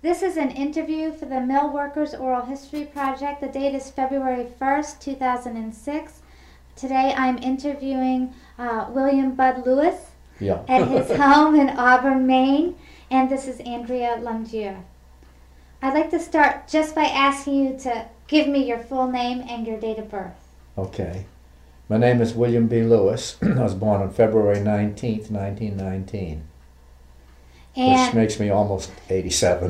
This is an interview for the Mill Workers Oral History Project. The date is February 1st, 2006. Today I'm interviewing William Bud Lewis at his home in Auburn, Maine, and this is Andrea Lungier. I'd like to start just by asking you to give me your full name and your date of birth. Okay. My name is William B. Lewis. I was born on February 19th, 1919, which makes me almost 87.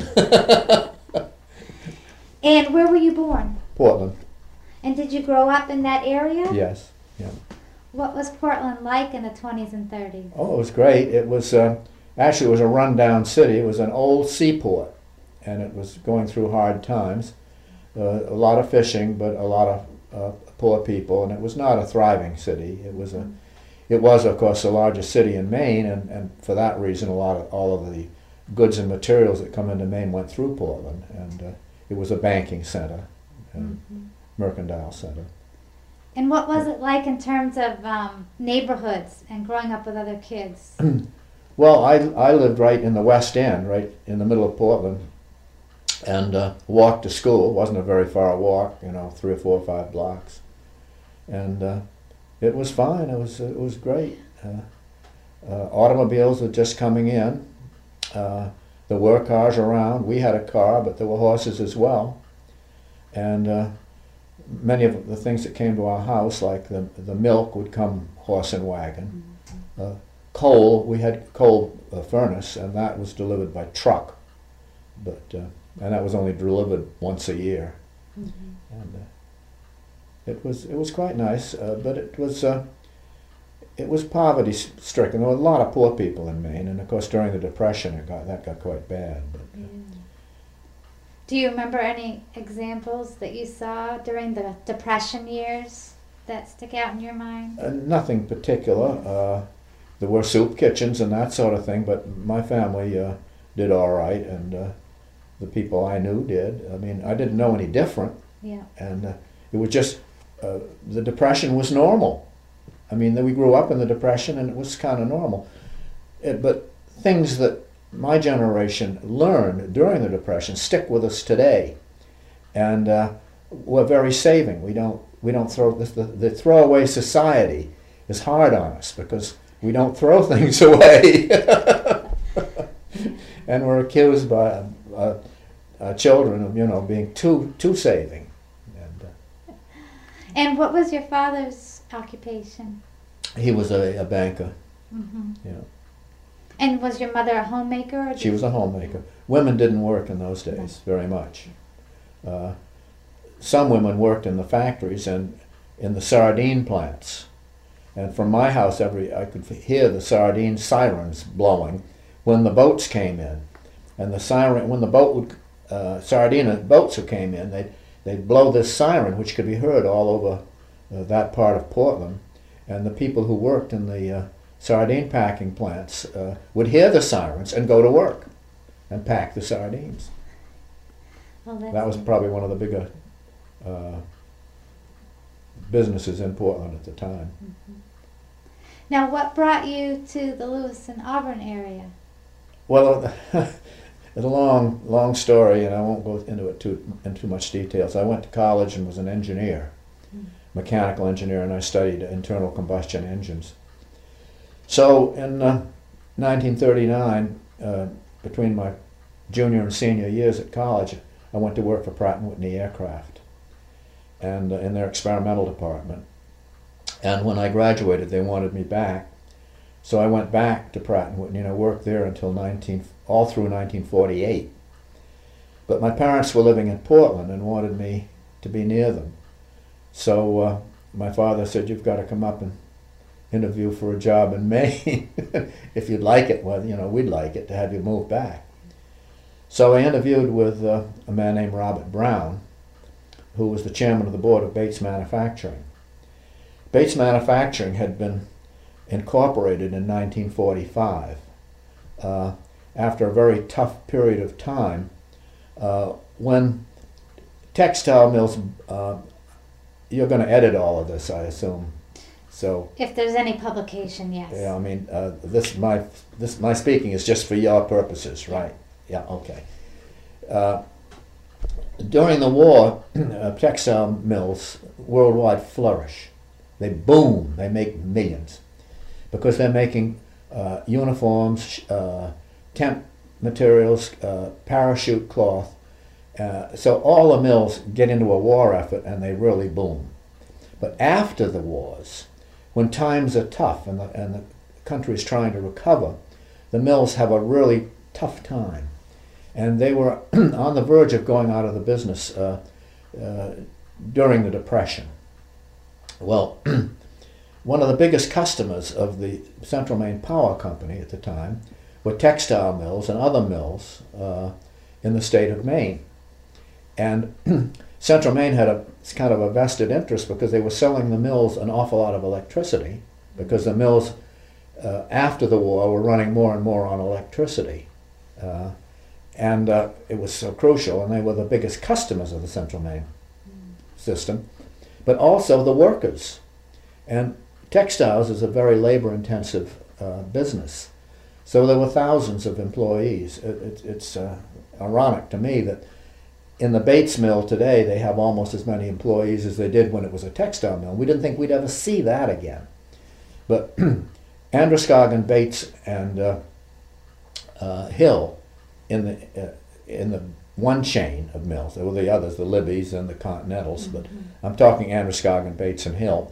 And where were you born? Portland. And did you grow up in that area? Yes. Yeah. What was Portland like in the 20s and 30s? Oh, it was great. It was actually it was a rundown city. It was an old seaport, and it was going through hard times. A lot of fishing, but a lot of poor people, and it was not a thriving city. It was of course the largest city in Maine, and for that reason all of the goods and materials that come into Maine went through Portland, and it was a banking center and mercantile center. And what was it like in terms of neighborhoods and growing up with other kids? Well, I lived right in the West End, right in the middle of Portland, and walked to school. It wasn't a very far walk, 3 or 4 or 5 blocks. And it was fine. It was great. Automobiles were just coming in. There were cars around. We had a car, but there were horses as well. And many of the things that came to our house, like the milk, would come horse and wagon. Coal, we had coal furnace, and that was delivered by truck. But and that was only delivered once a year. And it was quite nice, but it was poverty stricken. There were a lot of poor people in Maine, and of course during the Depression that got quite bad. But, do you remember any examples that you saw during the Depression years that stick out in your mind? Nothing particular. There were soup kitchens and that sort of thing, but my family did all right, and the people I knew did. I mean, I didn't know any different. Yeah. And it was just the Depression was normal. I mean, we grew up in the Depression, and it was kind of normal. But things that my generation learned during the Depression stick with us today, and we're very saving. We don't throw the throwaway society is hard on us because we don't throw things away, and we're accused by children of being too saving. And what was your father's occupation? He was a banker. Yeah. And was your mother a homemaker? She was a homemaker. Women didn't work in those days very much. Some women worked in the factories and in the sardine plants. And from my house, I could hear the sardine sirens blowing when the boats came in. And the siren, when the boat would, sardine boats came in, they'd blow this siren, which could be heard all over that part of Portland. And the people who worked in the sardine packing plants would hear the sirens and go to work and pack the sardines. Well, that was probably one of the bigger businesses in Portland at the time. Now, what brought you to the Lewis and Auburn area? Well, it's a long story, and I won't go into it in too much detail. So I went to college and was an engineer, mechanical engineer, and I studied internal combustion engines. So in 1939, between my junior and senior years at college, I went to work for Pratt & Whitney Aircraft, and in their experimental department. And when I graduated, they wanted me back, so I went back to Pratt & Whitney, and I worked there until all through 1948. But my parents were living in Portland and wanted me to be near them. So my father said, "You've got to come up and interview for a job in Maine. If you'd like it, well, we'd like it to have you move back." So I interviewed with a man named Robert Brown, who was the chairman of the board of Bates Manufacturing. Bates Manufacturing had been incorporated in 1945 after a very tough period of time when textile mills, you're going to edit all of this, I assume. So if there's any publication, yes. Yeah, I mean, my speaking is just for your purposes, right? Yeah, okay. during the war, textile mills worldwide flourish. They boom. They make millions because they're making uniforms, tent materials, parachute cloth. So all the mills get into a war effort and they really boom. But after the wars, when times are tough and the country is trying to recover, the mills have a really tough time. And they were on the verge of going out of the business during the Depression. Well, one of the biggest customers of the Central Maine Power Company at the time were textile mills and other mills in the state of Maine. And Central Maine had a kind of a vested interest because they were selling the mills an awful lot of electricity, because the mills after the war were running more and more on electricity. And it was so crucial, and they were the biggest customers of the Central Maine system, but also the workers. And textiles is a very labor-intensive business. So there were thousands of employees. It's ironic to me that in the Bates mill today, they have almost as many employees as they did when it was a textile mill. We didn't think we'd ever see that again. But Androscoggin, Bates, and Hill in the one chain of mills. There were the others, the Libby's and the Continentals, but I'm talking Androscoggin, Bates, and Hill.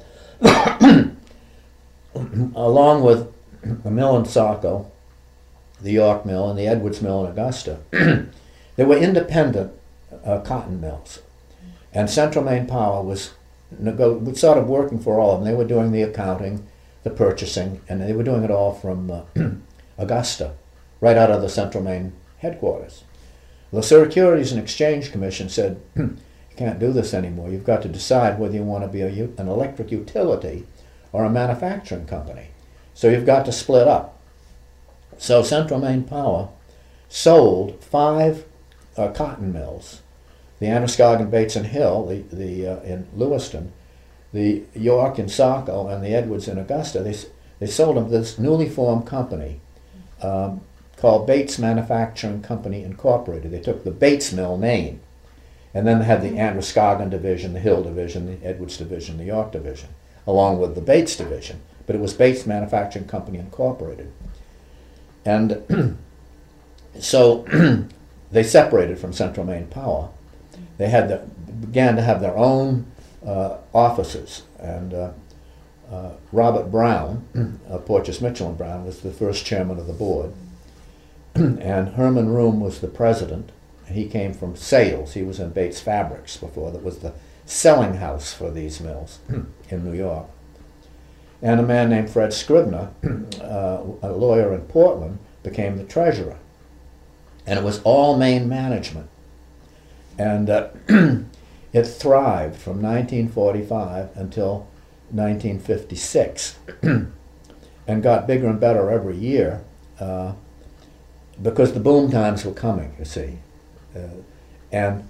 Along with the mill in Saco, the York Mill, and the Edwards Mill in Augusta, there were independent cotton mills. And Central Maine Power was sort of working for all of them. They were doing the accounting, the purchasing, and they were doing it all from Augusta, right out of the Central Maine headquarters. The Securities and Exchange Commission said, you can't do this anymore. You've got to decide whether you want to be an electric utility or a manufacturing company. So you've got to split up. So Central Maine Power sold 5 cotton mills, the Androscoggin, Bates, and Hill in Lewiston, the York in Saco, and the Edwards in Augusta. They sold them to this newly formed company called Bates Manufacturing Company Incorporated. They took the Bates Mill name, and then they had the Androscoggin division, the Hill division, the Edwards division, the York division, along with the Bates division. But it was Bates Manufacturing Company Incorporated. And so they separated from Central Maine Power. They began to have their own offices, and Robert Brown of Porteous Mitchell and Brown was the first chairman of the board, and Herman Room was the president. He came from sales. He was in Bates Fabrics before. That was the selling house for these mills in New York. And a man named Fred Scribner, a lawyer in Portland, became the treasurer. And it was all Maine management. And it thrived from 1945 until 1956 and got bigger and better every year because the boom times were coming, you see. And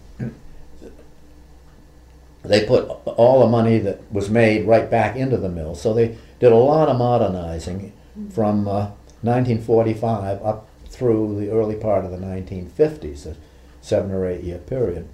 they put all the money that was made right back into the mill. So they did a lot of modernizing from 1945 up through the early part of the 1950s, a 7 or 8 year period.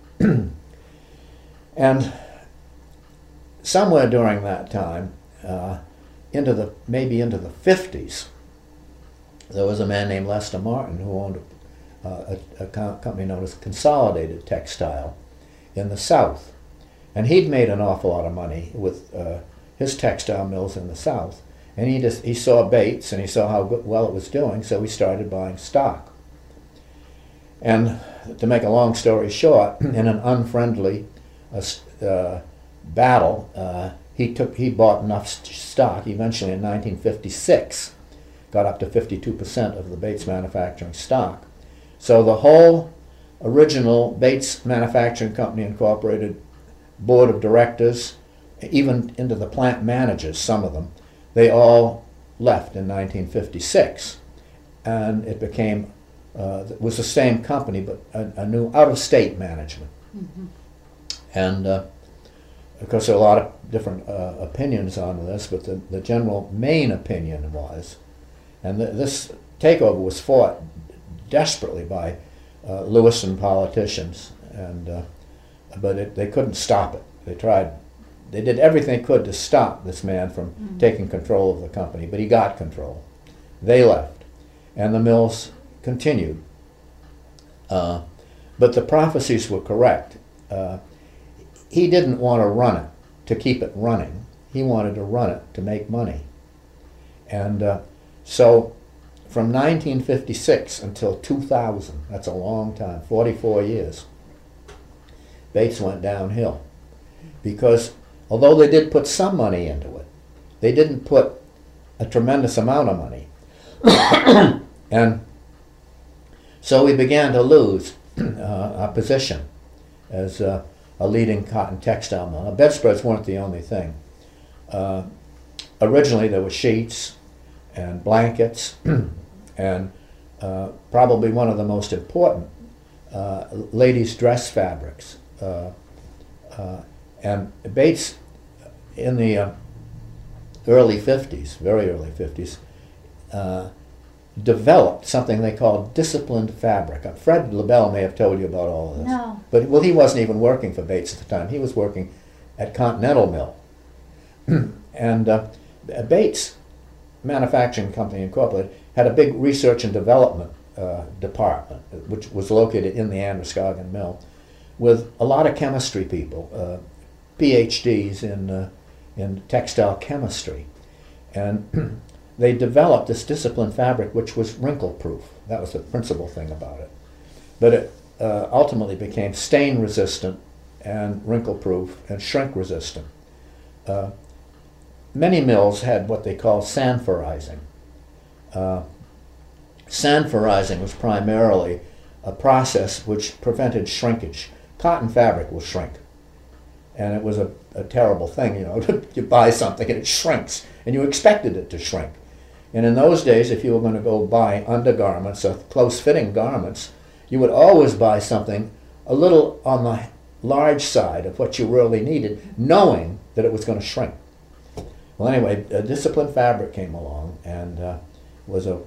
And somewhere during that time, maybe into the 50s, there was a man named Lester Martin who owned a company known as Consolidated Textile in the South. And he'd made an awful lot of money with his textile mills in the South. And he saw Bates and he saw how well it was doing, so he started buying stock. And to make a long story short, in an unfriendly battle, he bought enough stock. Eventually, in 1956, got up to 52% of the Bates Manufacturing stock. So the whole original Bates Manufacturing Company Incorporated board of directors, even into the plant managers, some of them, they all left in 1956, and it became it was the same company, but a new out-of-state management. And of course, there are a lot of different opinions on this, but the general main opinion was, and this takeover was fought desperately by Lewiston politicians, and but they couldn't stop it. They tried. They did everything they could to stop this man from taking control of the company, but he got control. They left, and the mills continued. But the prophecies were correct. He didn't want to run it to keep it running. He wanted to run it to make money. And so from 1956 until 2000, that's a long time, 44 years, Bates went downhill. Because although they did put some money into it, they didn't put a tremendous amount of money. And so we began to lose our position as a leading cotton textile mill. Now, bedspreads weren't the only thing. Originally there were sheets and blankets and probably one of the most important, ladies' dress fabrics. And Bates, in the early 50s, very early 50s, developed something they called disciplined fabric. Fred LaBelle may have told you about all of this. No. But, well, he wasn't even working for Bates at the time. He was working at Continental Mill. And Bates Manufacturing Company Incorporated had a big research and development department, which was located in the Androscoggin Mill, with a lot of chemistry people, PhDs in textile chemistry. And they developed this disciplined fabric which was wrinkle-proof. That was the principal thing about it. But it ultimately became stain-resistant and wrinkle-proof and shrink-resistant. Many mills had what they call sanforizing. Sanforizing was primarily a process which prevented shrinkage. Cotton fabric will shrink. And it was a terrible thing, you know. You buy something and it shrinks, and you expected it to shrink. And in those days, if you were going to go buy undergarments or close-fitting garments, you would always buy something a little on the large side of what you really needed, knowing that it was going to shrink. Well, anyway, a disciplined fabric came along and was a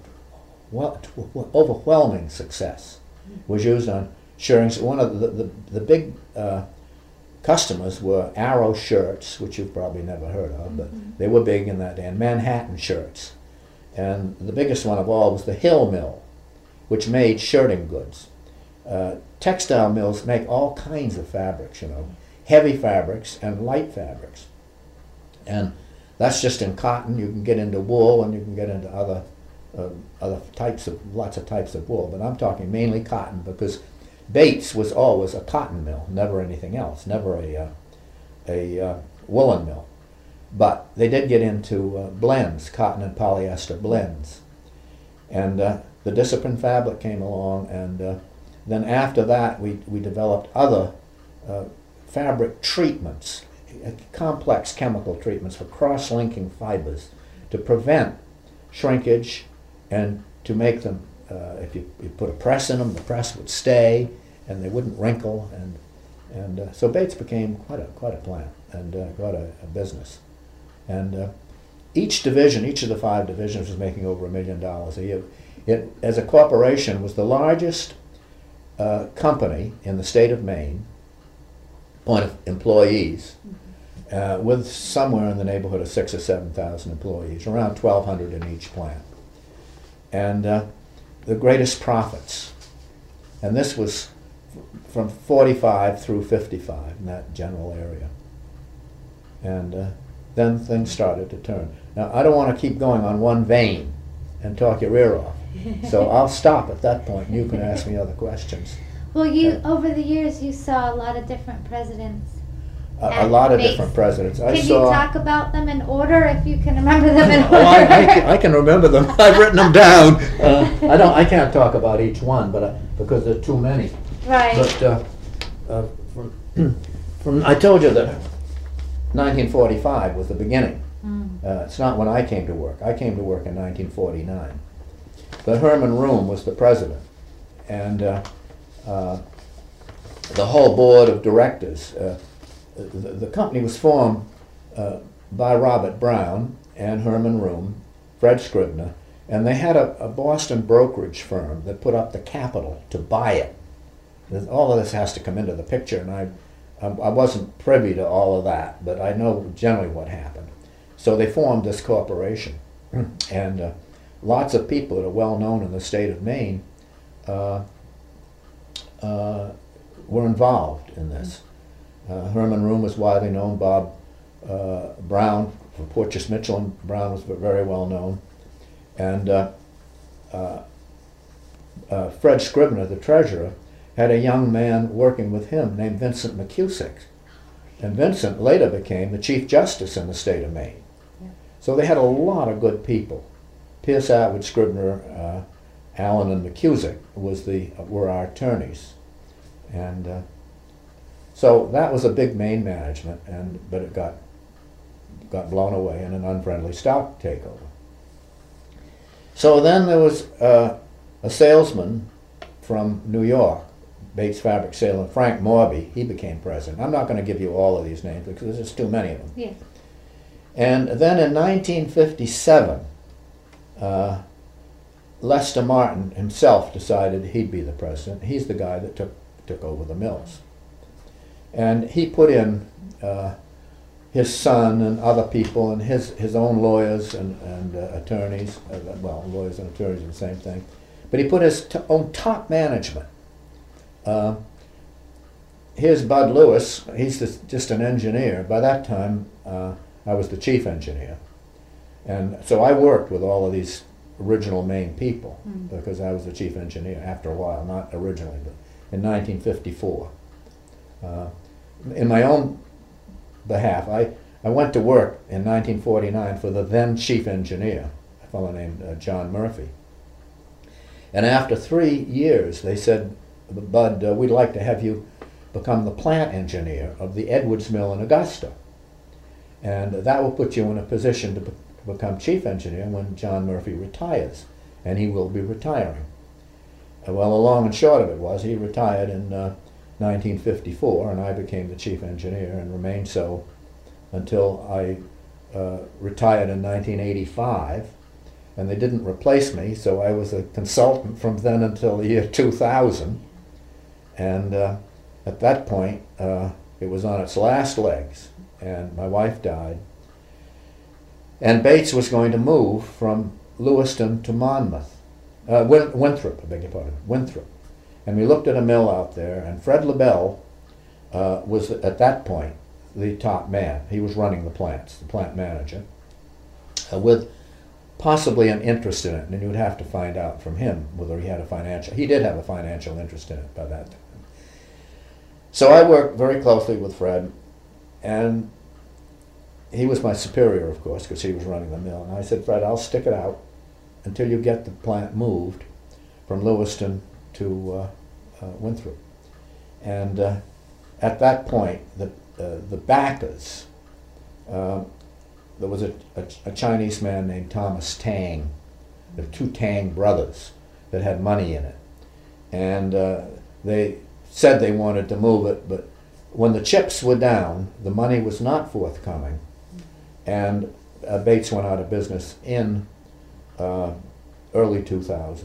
overwhelming success. Was used on shirtings. One of the big customers were Arrow shirts, which you've probably never heard of, but they were big in that day, and Manhattan shirts. And the biggest one of all was the Hill Mill, which made shirting goods. Textile mills make all kinds of fabrics, you know, heavy fabrics and light fabrics. And that's just in cotton. You can get into wool, and you can get into other lots of types of wool. But I'm talking mainly cotton, because Bates was always a cotton mill, never anything else, never a woolen mill. But they did get into blends, cotton and polyester blends. And the disciplined fabric came along, and then after that we developed other fabric treatments, complex chemical treatments for cross-linking fibers to prevent shrinkage and to make them, if you put a press in them, the press would stay and they wouldn't wrinkle. And so Bates became quite a plant and quite a business. And each division, each of the 5 divisions, was making over $1 million a year. It, as a corporation, was the largest company in the state of Maine, point of employees, with somewhere in the neighborhood of 6,000 or 7,000 employees, around 1,200 in each plant. And the greatest profits. And this was from 45 through 55 in that general area. And then things started to turn. Now, I don't want to keep going on one vein and talk your ear off. So I'll stop at that point, and you can ask me other questions. Well, over the years, you saw a lot of different presidents. A lot of different presidents. Can you talk about them in order, if you can remember them in order? I can remember them. I've written them down. I can't talk about each one, but because there are too many. Right. But from I told you that 1945 was the beginning. It's not when I came to work. I came to work in 1949. But Herman Room was the president, and the whole board of directors. The company was formed by Robert Brown and Herman Room, Fred Scribner, and they had a Boston brokerage firm that put up the capital to buy it all of this has to come into the picture, and I wasn't privy to all of that, but I know generally what happened. So they formed this corporation, and lots of people that are well known in the state of Maine were involved in this. Herman Room was widely known. Bob Brown from Porteous Mitchell and Brown was very well known, and Fred Scribner, the treasurer, had a young man working with him named Vincent McCusick. And Vincent later became the Chief Justice in the state of Maine. Yeah. So they had a lot of good people. Pierce Atwood, Scribner, Allen, and McCusick were our attorneys. And so that was a big Maine management, but it got blown away in an unfriendly stock takeover. So then there was a salesman from New York, Bates Fabric Sale, Frank Morby. He became president. I'm not going to give you all of these names because there's just too many of them. Yeah. And then in 1957, Lester Martin himself decided he'd be the president. He's the guy that took over the mills. And he put in his son and other people and his own lawyers and attorneys. Well, lawyers and attorneys are the same thing. But he put his own top management. Here's Bud Lewis. He's just an engineer. By that time, I was the chief engineer. And so I worked with all of these original Maine people because I was the chief engineer after a while, not originally, but in 1954. In my own behalf, I went to work in 1949 for the then chief engineer, a fellow named John Murphy. And after 3 years, they said, Bud, we'd like to have you become the plant engineer of the Edwards Mill in Augusta. And that will put you in a position to become chief engineer when John Murphy retires, and he will be retiring. Well, the long and short of it was he retired in 1954, and I became the chief engineer and remained so until I retired in 1985. And they didn't replace me, so I was a consultant from then until the year 2000. And at that point, it was on its last legs, and my wife died. And Bates was going to move from Lewiston to Monmouth, Winthrop, I beg your pardon, Winthrop. And we looked at a mill out there, and Fred LaBelle was at that point the top man. He was running the plants, the plant manager, with possibly an interest in it, and you would have to find out from him whether he had he did have a financial interest in it by that time. So I worked very closely with Fred, and he was my superior, of course, because he was running the mill. And I said, Fred, I'll stick it out until you get the plant moved from Lewiston to Winthrop. And at that point, the backers, there was a Chinese man named Thomas Tang. There were two Tang brothers that had money in it. And they said they wanted to move it, but when the chips were down, the money was not forthcoming. And Bates went out of business in early 2000,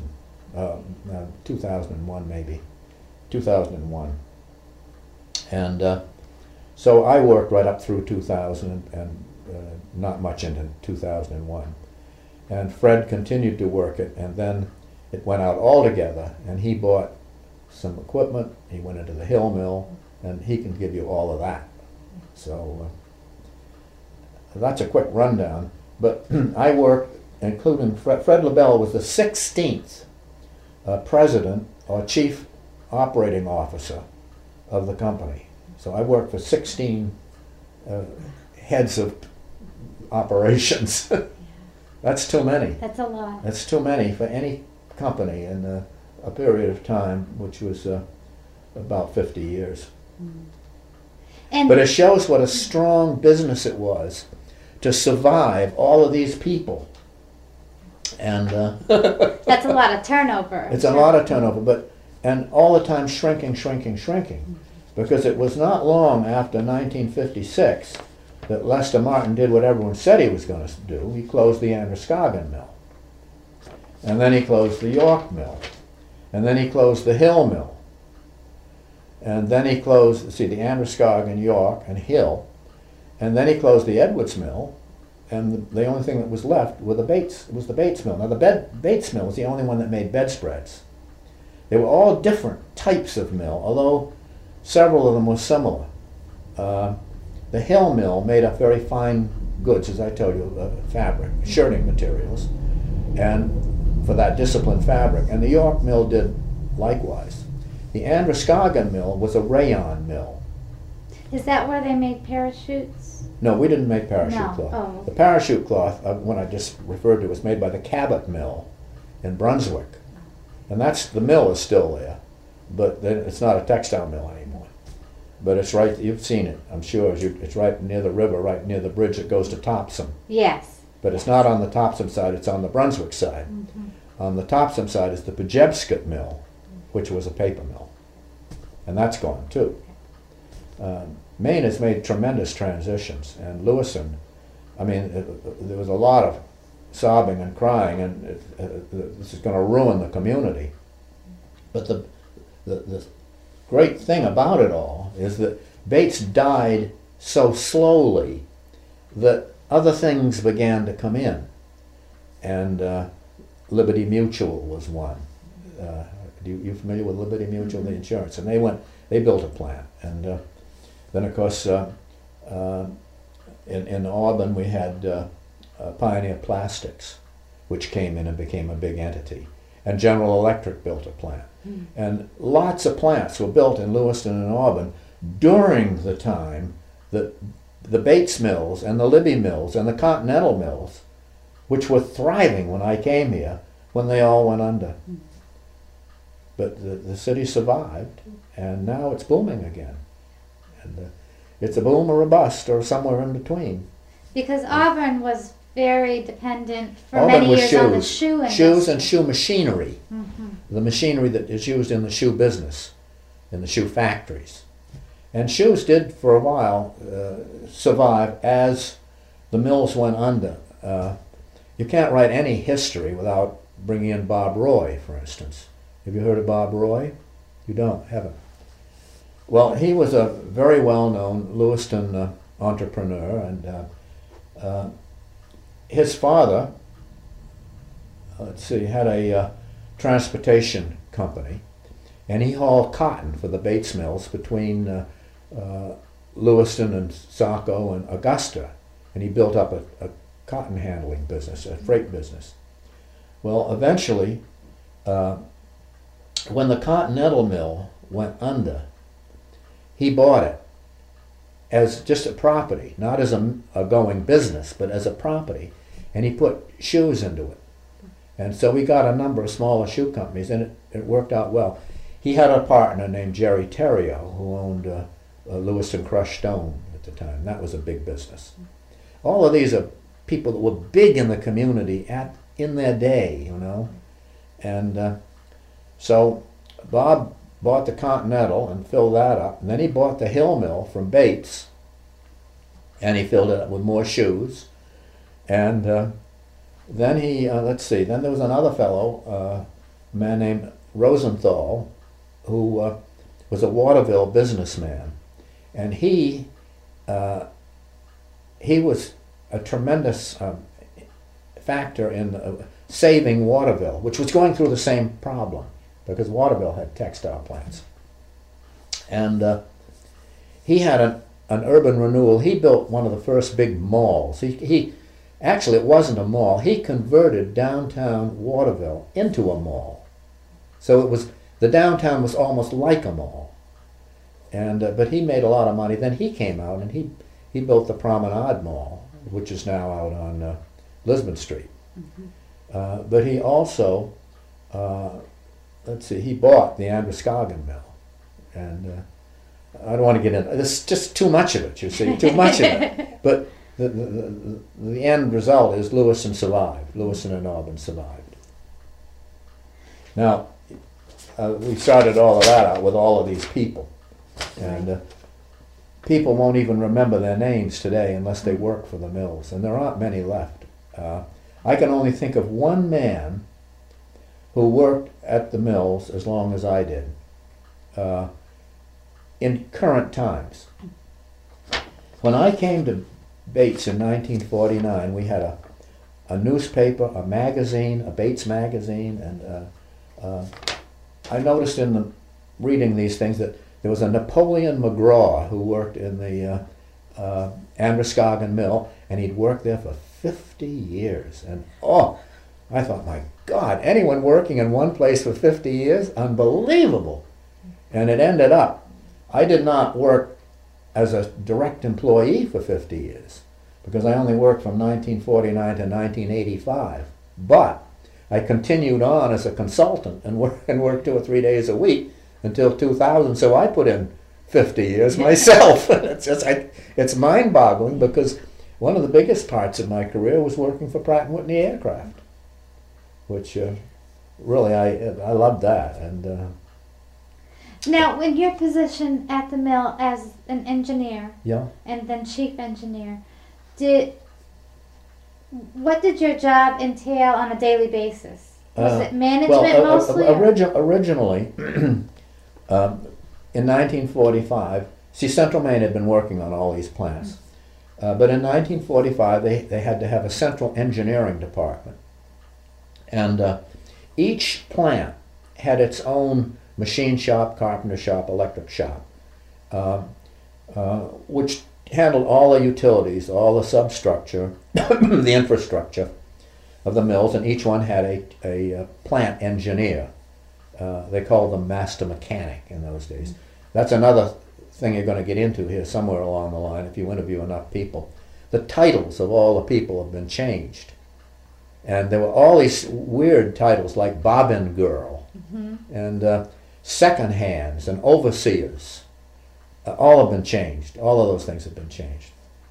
2001 maybe, 2001. And so I worked right up through 2000 and not much into 2001. And Fred continued to work it, and then it went out altogether, and he bought some equipment, he went into the Hill Mill, and he can give you all of that. So that's a quick rundown. But I worked, including Fred LaBelle was the 16th president or chief operating officer of the company. So I worked for 16 heads of operations. That's too many. That's a lot. That's too many for any company in a period of time, which was about 50 years. And but it shows what a strong business it was to survive all of these people. And that's a lot of turnover. It's a lot of turnover, and all the time shrinking, because it was not long after 1956 that Lester Martin did what everyone said he was going to do. He closed the Androscoggin Mill, and then he closed the York Mill, and then he closed the Hill Mill. And then he closed, see, the Androscoggin, York, and Hill. And then he closed the Edwards Mill. And the only thing that was left was the Bates Mill. Now, the Bates Mill was the only one that made bedspreads. They were all different types of mill, although several of them were similar. The Hill Mill made up very fine goods, as I told you, fabric, shirting materials, and for that disciplined fabric. And the York Mill did likewise. The Androscoggin Mill was a rayon mill. Is that where they made parachutes? No, we didn't make parachute cloth. Oh. The parachute cloth, one I just referred to, was made by the Cabot Mill in Brunswick. And the mill is still there, but it's not a textile mill anymore. But it's right, you've seen it, I'm sure. It's right near the river, right near the bridge that goes to Topsham. Yes. But it's not on the Topsham side, it's on the Brunswick side. On the Topsham side is the Pejebscot Mill, which was a paper mill. And that's gone too. Maine has made tremendous transitions, and Lewiston, I mean, there was a lot of sobbing and crying, and this is going to ruin the community. But the great thing about it all is that Bates died so slowly that other things began to come in, and Liberty Mutual was one. You familiar with Liberty Mutual, the insurance? And they built a plant, and then of course in Auburn we had Pioneer Plastics, which came in and became a big entity, and General Electric built a plant. And lots of plants were built in Lewiston and Auburn during the time that the Bates Mills and the Libby Mills and the Continental Mills, which were thriving when I came here, when they all went under. But the city survived, and now it's booming again. And it's a boom or a bust, or somewhere in between. Because Auburn was very dependent for many years on the shoe industry. Shoes and shoe machinery. The machinery that is used in the shoe business, in the shoe factories. And shoes did, for a while, survive as the mills went under. You can't write any history without bringing in Bob Roy, for instance. Have you heard of Bob Roy? You don't, haven't. Well, he was a very well-known Lewiston entrepreneur, and his father, had a transportation company, and he hauled cotton for the Bates Mills between Lewiston and Saco and Augusta, and he built up a cotton handling business, a freight business. Well, eventually, when the Continental Mill went under, he bought it as just a property, not as a going business, but as a property, and he put shoes into it. And so we got a number of smaller shoe companies, and it worked out well. He had a partner named Jerry Theriault, who owned Lewiston Crush Stone at the time. That was a big business. All of these are people that were big in the community in their day, you know. And so Bob bought the Continental and filled that up, and then he bought the Hill Mill from Bates, and he filled it up with more shoes. And then he, then there was another fellow, a man named Rosenthal, who was a Waterville businessman, and he was a tremendous factor in saving Waterville, which was going through the same problem, because Waterville had textile plants. And he had an urban renewal. He built one of the first big malls. Actually, it wasn't a mall. He converted downtown Waterville into a mall. So the downtown was almost like a mall. And but he made a lot of money. Then he came out and he built the Promenade Mall, which is now out on Lisbon Street. But he also, he bought the Androscoggin Mill. And I don't want to get into it. There's just too much of it, you see, too much of it. But the end result is Lewiston survived. Lewiston and Auburn survived. Now, we started all of that out with all of these people. And people won't even remember their names today unless they work for the mills. And there aren't many left. I can only think of one man who worked at the mills as long as I did. in current times. When I came to Bates in 1949, we had a newspaper, a magazine, a Bates magazine, and I noticed in reading these things that there was a Napoleon McGraw who worked in the Androscoggin Mill, and he'd worked there for 50 years. And I thought, my God, anyone working in one place for 50 years? Unbelievable. And it ended up, I did not work as a direct employee for 50 years, because I only worked from 1949 to 1985. But I continued on as a consultant and worked 2 or 3 days a week until 2000. So I put in 50 years myself. It's mind-boggling, because one of the biggest parts of my career was working for Pratt & Whitney Aircraft, which really I loved that. And now, in your position at the mill as an engineer, yeah, and then chief engineer, what did your job entail on a daily basis? Was it management mostly? Originally, in 1945, see, Central Maine had been working on all these plants. But in 1945, they had to have a central engineering department. And each plant had its own machine shop, carpenter shop, electric shop, which handled all the utilities, all the substructure, the infrastructure of the mills, and each one had a plant engineer. They called them master mechanic in those days. That's another thing you're going to get into here somewhere along the line if you interview enough people. The titles of all the people have been changed. And there were all these weird titles like bobbin girl, and second hands and overseers. All have been changed. All of those things have been changed.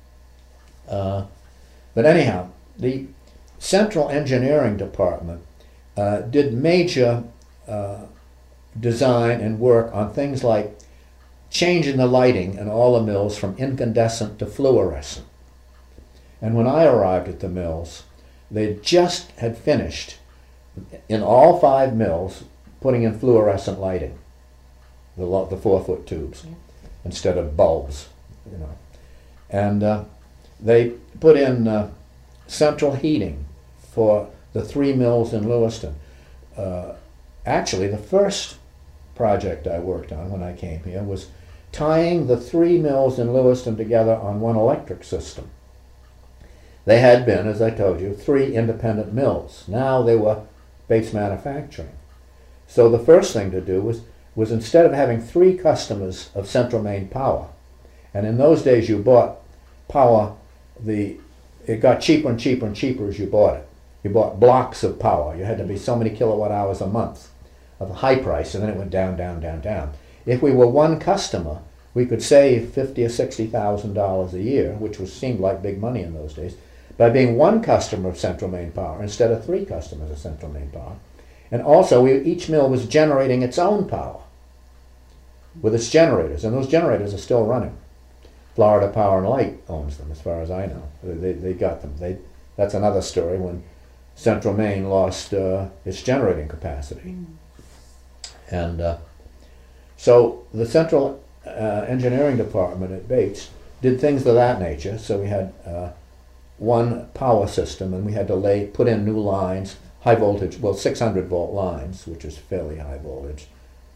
But anyhow, the Central Engineering Department did major design and work on things like changing the lighting in all the mills from incandescent to fluorescent. And when I arrived at the mills, they just had finished, in all 5 mills, putting in fluorescent lighting, the 4-foot tubes, instead of bulbs, you know. And they put in central heating for the 3 mills in Lewiston. Actually, the first project I worked on when I came here was tying the 3 mills in Lewiston together on one electric system. They had been, as I told you, 3 independent mills. Now they were Bates Manufacturing. So the first thing to do was instead of having 3 customers of Central Maine Power, and in those days you bought power, it got cheaper and cheaper and cheaper as you bought it. You bought blocks of power. You had to be so many kilowatt hours a month of a high price, and then it went down, down, down, down. If we were one customer, we could save $50,000 or $60,000 a year, which seemed like big money in those days, by being one customer of Central Maine Power instead of 3 customers of Central Maine Power. And also, each mill was generating its own power with its generators, and those generators are still running. Florida Power and Light owns them, as far as I know. They got them. That's another story, when Central Maine lost its generating capacity. And so the Central Engineering Department at Bates did things of that nature. So we had one power system, and we had to put in new lines, high voltage, 600 volt lines, which is fairly high voltage.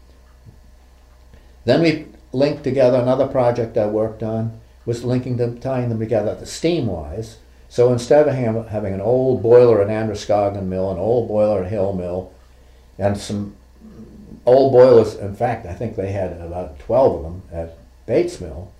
Then we linked together, another project I worked on was tying them together steam-wise. So instead of having an old boiler at Androscoggin Mill, an old boiler at Hill Mill, and some old boilers, in fact, I think they had about 12 of them at Bates Mill,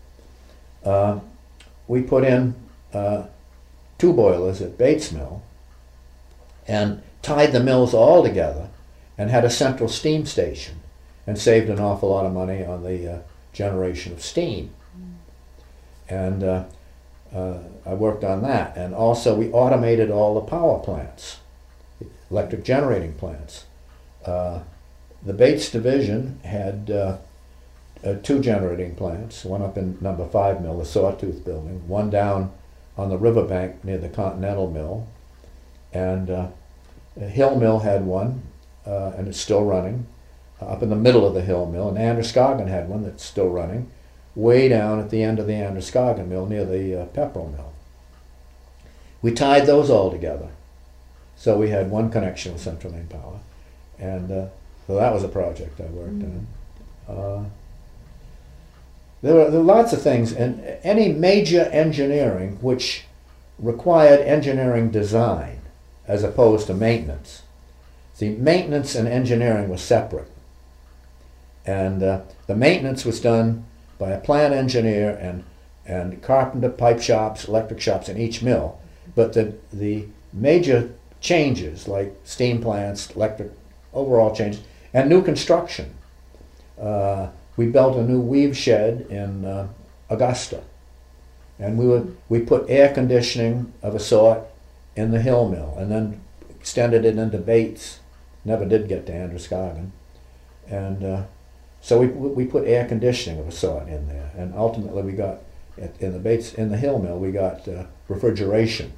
we put in 2 boilers at Bates Mill and tied the mills all together and had a central steam station, and saved an awful lot of money on the generation of steam. And I worked on that. And also we automated all the power plants, electric generating plants. The Bates division had 2 generating plants, one up in number 5 mill, the Sawtooth building, one down on the riverbank near the Continental Mill, and Hill Mill had one, and it's still running. up in the middle of the Hill Mill, and Androscoggin had one that's still running, way down at the end of the Androscoggin Mill near the Pepperell Mill. We tied those all together. So we had one connection with Central Maine Power. And so that was a project I worked on. There were lots of things, and any major engineering which required engineering design as opposed to maintenance. See, maintenance and engineering were separate. And the maintenance was done by a plant engineer and carpenter, pipe shops, electric shops in each mill. But the major changes, like steam plants, electric, overall changes, and new construction. We built a new weave shed in Augusta. And we put air conditioning of a sort in the Hill Mill, and then extended it into Bates. Never did get to Androscoggin. And so we put air conditioning of a sort in there, and ultimately we got in the Hill Mill we got refrigeration,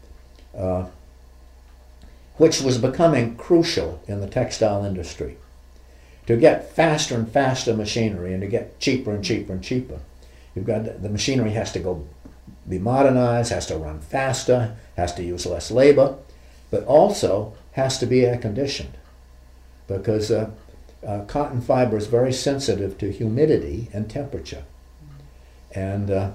which was becoming crucial in the textile industry. To get faster and faster machinery and to get cheaper and cheaper and cheaper, you've got the machinery has to be modernized, has to run faster, has to use less labor, but also has to be air conditioned, because cotton fiber is very sensitive to humidity and temperature. And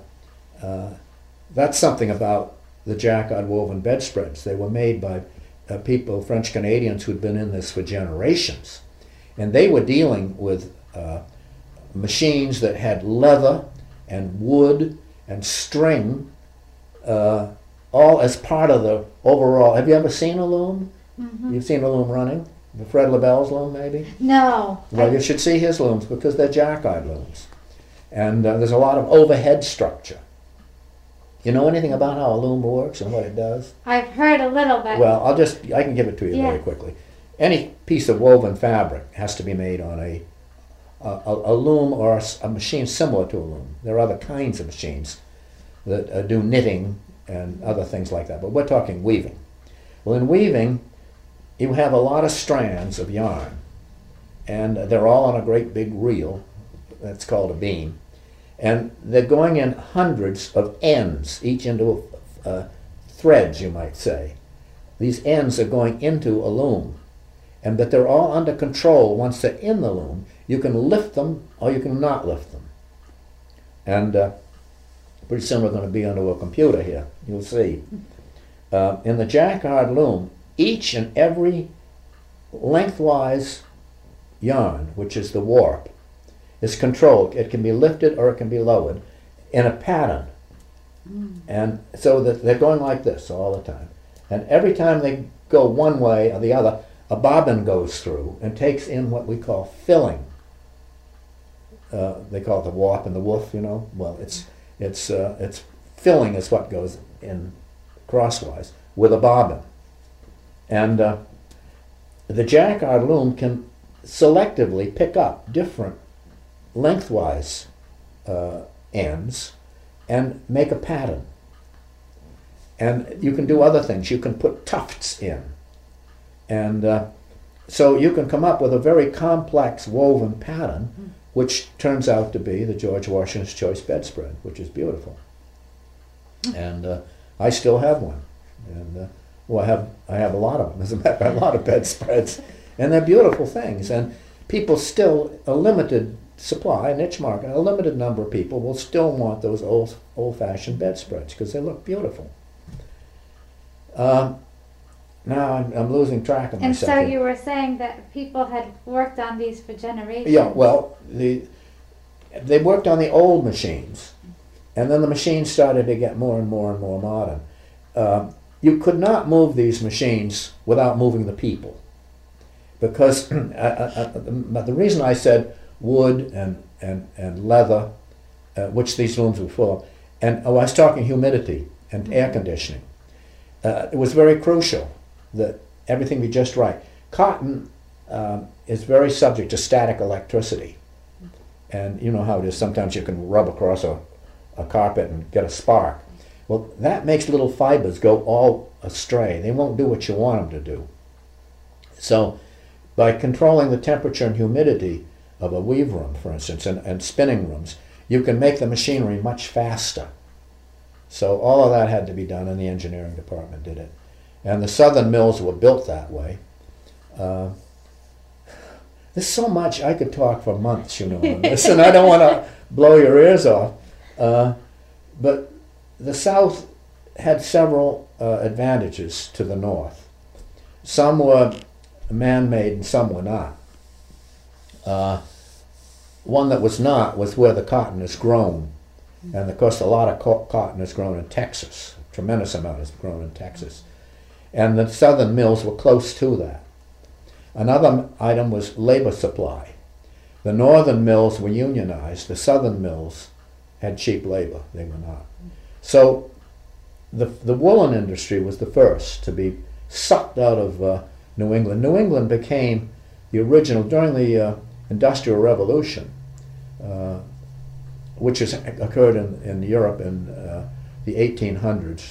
that's something about the jacquard woven bedspreads. They were made by people, French Canadians, who'd been in this for generations. And they were dealing with machines that had leather and wood and string, all as part of the overall. Have you ever seen a loom? Mm-hmm. You've seen a loom running? The Fred LaBelle's loom, maybe? No. Well, you should see his looms, because they're jacquard looms. And there's a lot of overhead structure. You know anything about how a loom works and what it does? I've heard a little bit. Well, I can give it to you very quickly. Any piece of woven fabric has to be made on a loom or a machine similar to a loom. There are other kinds of machines that do knitting and other things like that, but we're talking weaving. Well, in weaving, you have a lot of strands of yarn, and they're all on a great big reel that's called a beam, and they're going in hundreds of ends, each into threads, you might say. These ends are going into a loom, but they're all under control once they're in the loom. You can lift them or you can not lift them. And pretty soon we're going to be onto a computer here, you'll see. In the jacquard loom, each and every lengthwise yarn, which is the warp, is controlled. It can be lifted or it can be lowered in a pattern. And so that they're going like this all the time. And every time they go one way or the other, a bobbin goes through and takes in what we call filling. They call it the warp and the woof, you know. Well, it's filling is what goes in crosswise with a bobbin. And the jacquard loom can selectively pick up different lengthwise ends and make a pattern. And you can do other things. You can put tufts in. And so you can come up with a very complex woven pattern, which turns out to be the George Washington's Choice bedspread, which is beautiful. And I still have one. And well, I have a lot of them. As a matter of fact, a lot of bedspreads, and they're beautiful things. And people still, a limited supply, a niche market, a limited number of people will still want those old-fashioned bedspreads because they look beautiful. Now I'm losing track of myself. And so you were saying that people had worked on these for generations. Yeah, well, they worked on the old machines, and then the machines started to get more and more and more modern. You could not move these machines without moving the people, because the reason I said wood and leather, which these looms were full of, and I was talking humidity and air conditioning. It was very crucial that everything be just right. Cotton is very subject to static electricity, and you know how it is. Sometimes you can rub across a carpet and get a spark. Well, that makes little fibers go all astray. They won't do what you want them to do. So by controlling the temperature and humidity of a weave room, for instance, and spinning rooms, you can make the machinery much faster. So all of that had to be done, and the engineering department did it. And the southern mills were built that way. There's so much, I could talk for months, on this, and I don't want to blow your ears off. But the South had several advantages to the North. Some were man-made and some were not. One that was not was where the cotton is grown. And of course a lot of cotton is grown in Texas. A tremendous amount is grown in Texas. And the southern mills were close to that. Another item was labor supply. The northern mills were unionized. The southern mills had cheap labor. They were not. So the woolen industry was the first to be sucked out of New England. New England became the original, during the Industrial Revolution, which has occurred in Europe in the 1800s,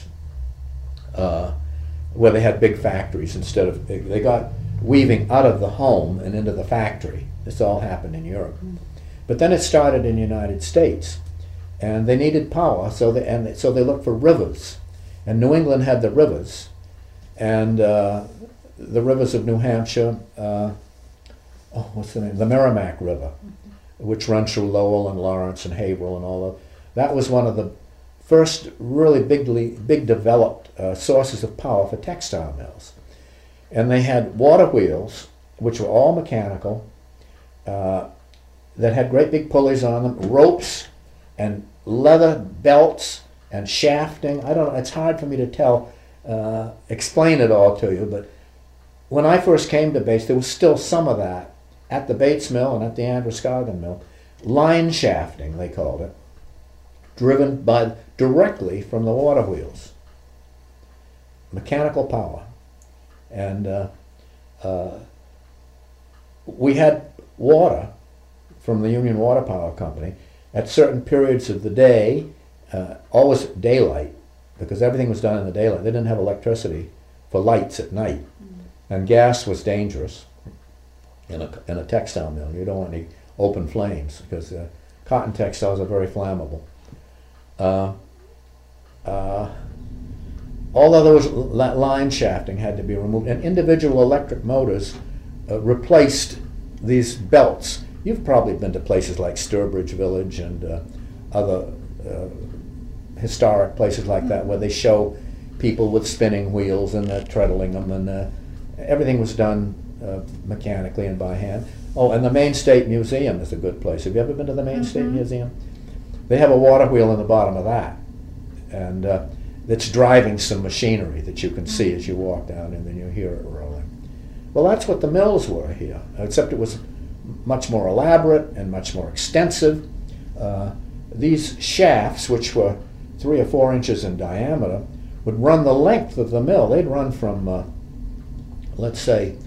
where they had big factories instead of, they got weaving out of the home and into the factory. This all happened in Europe. But then it started in the United States, and they needed power, so they looked for rivers. And New England had the rivers, and the rivers of New Hampshire, what's the name? The Merrimack River, which runs through Lowell and Lawrence and Haverhill and all of that. Was one of the first really big developed sources of power for textile mills. And they had water wheels, which were all mechanical, that had great big pulleys on them, ropes and leather belts and shafting. I don't know, it's hard for me to explain it all to you, but when I first came to Bates, there was still some of that at the Bates Mill and at the Androscoggin Mill. Line shafting, they called it, driven directly from the water wheels. Mechanical power. And we had water from the Union Water Power Company at certain periods of the day, always daylight, because everything was done in the daylight. They didn't have electricity for lights at night. And gas was dangerous in a textile mill. You don't want any open flames, because cotton textiles are very flammable. All of those line shafting had to be removed, and individual electric motors replaced these belts. You've probably been to places like Sturbridge Village and other historic places like that, where they show people with spinning wheels and treadling them, and everything was done mechanically and by hand. Oh, and the Maine State Museum is a good place. Have you ever been to the Maine State Museum? They have a water wheel in the bottom of that, and that's driving some machinery that you can see as you walk down, and then you hear it rolling. Well, that's what the mills were here, except it was much more elaborate and much more extensive. These shafts, which were 3 or 4 inches in diameter, would run the length of the mill. They'd run from, let's say,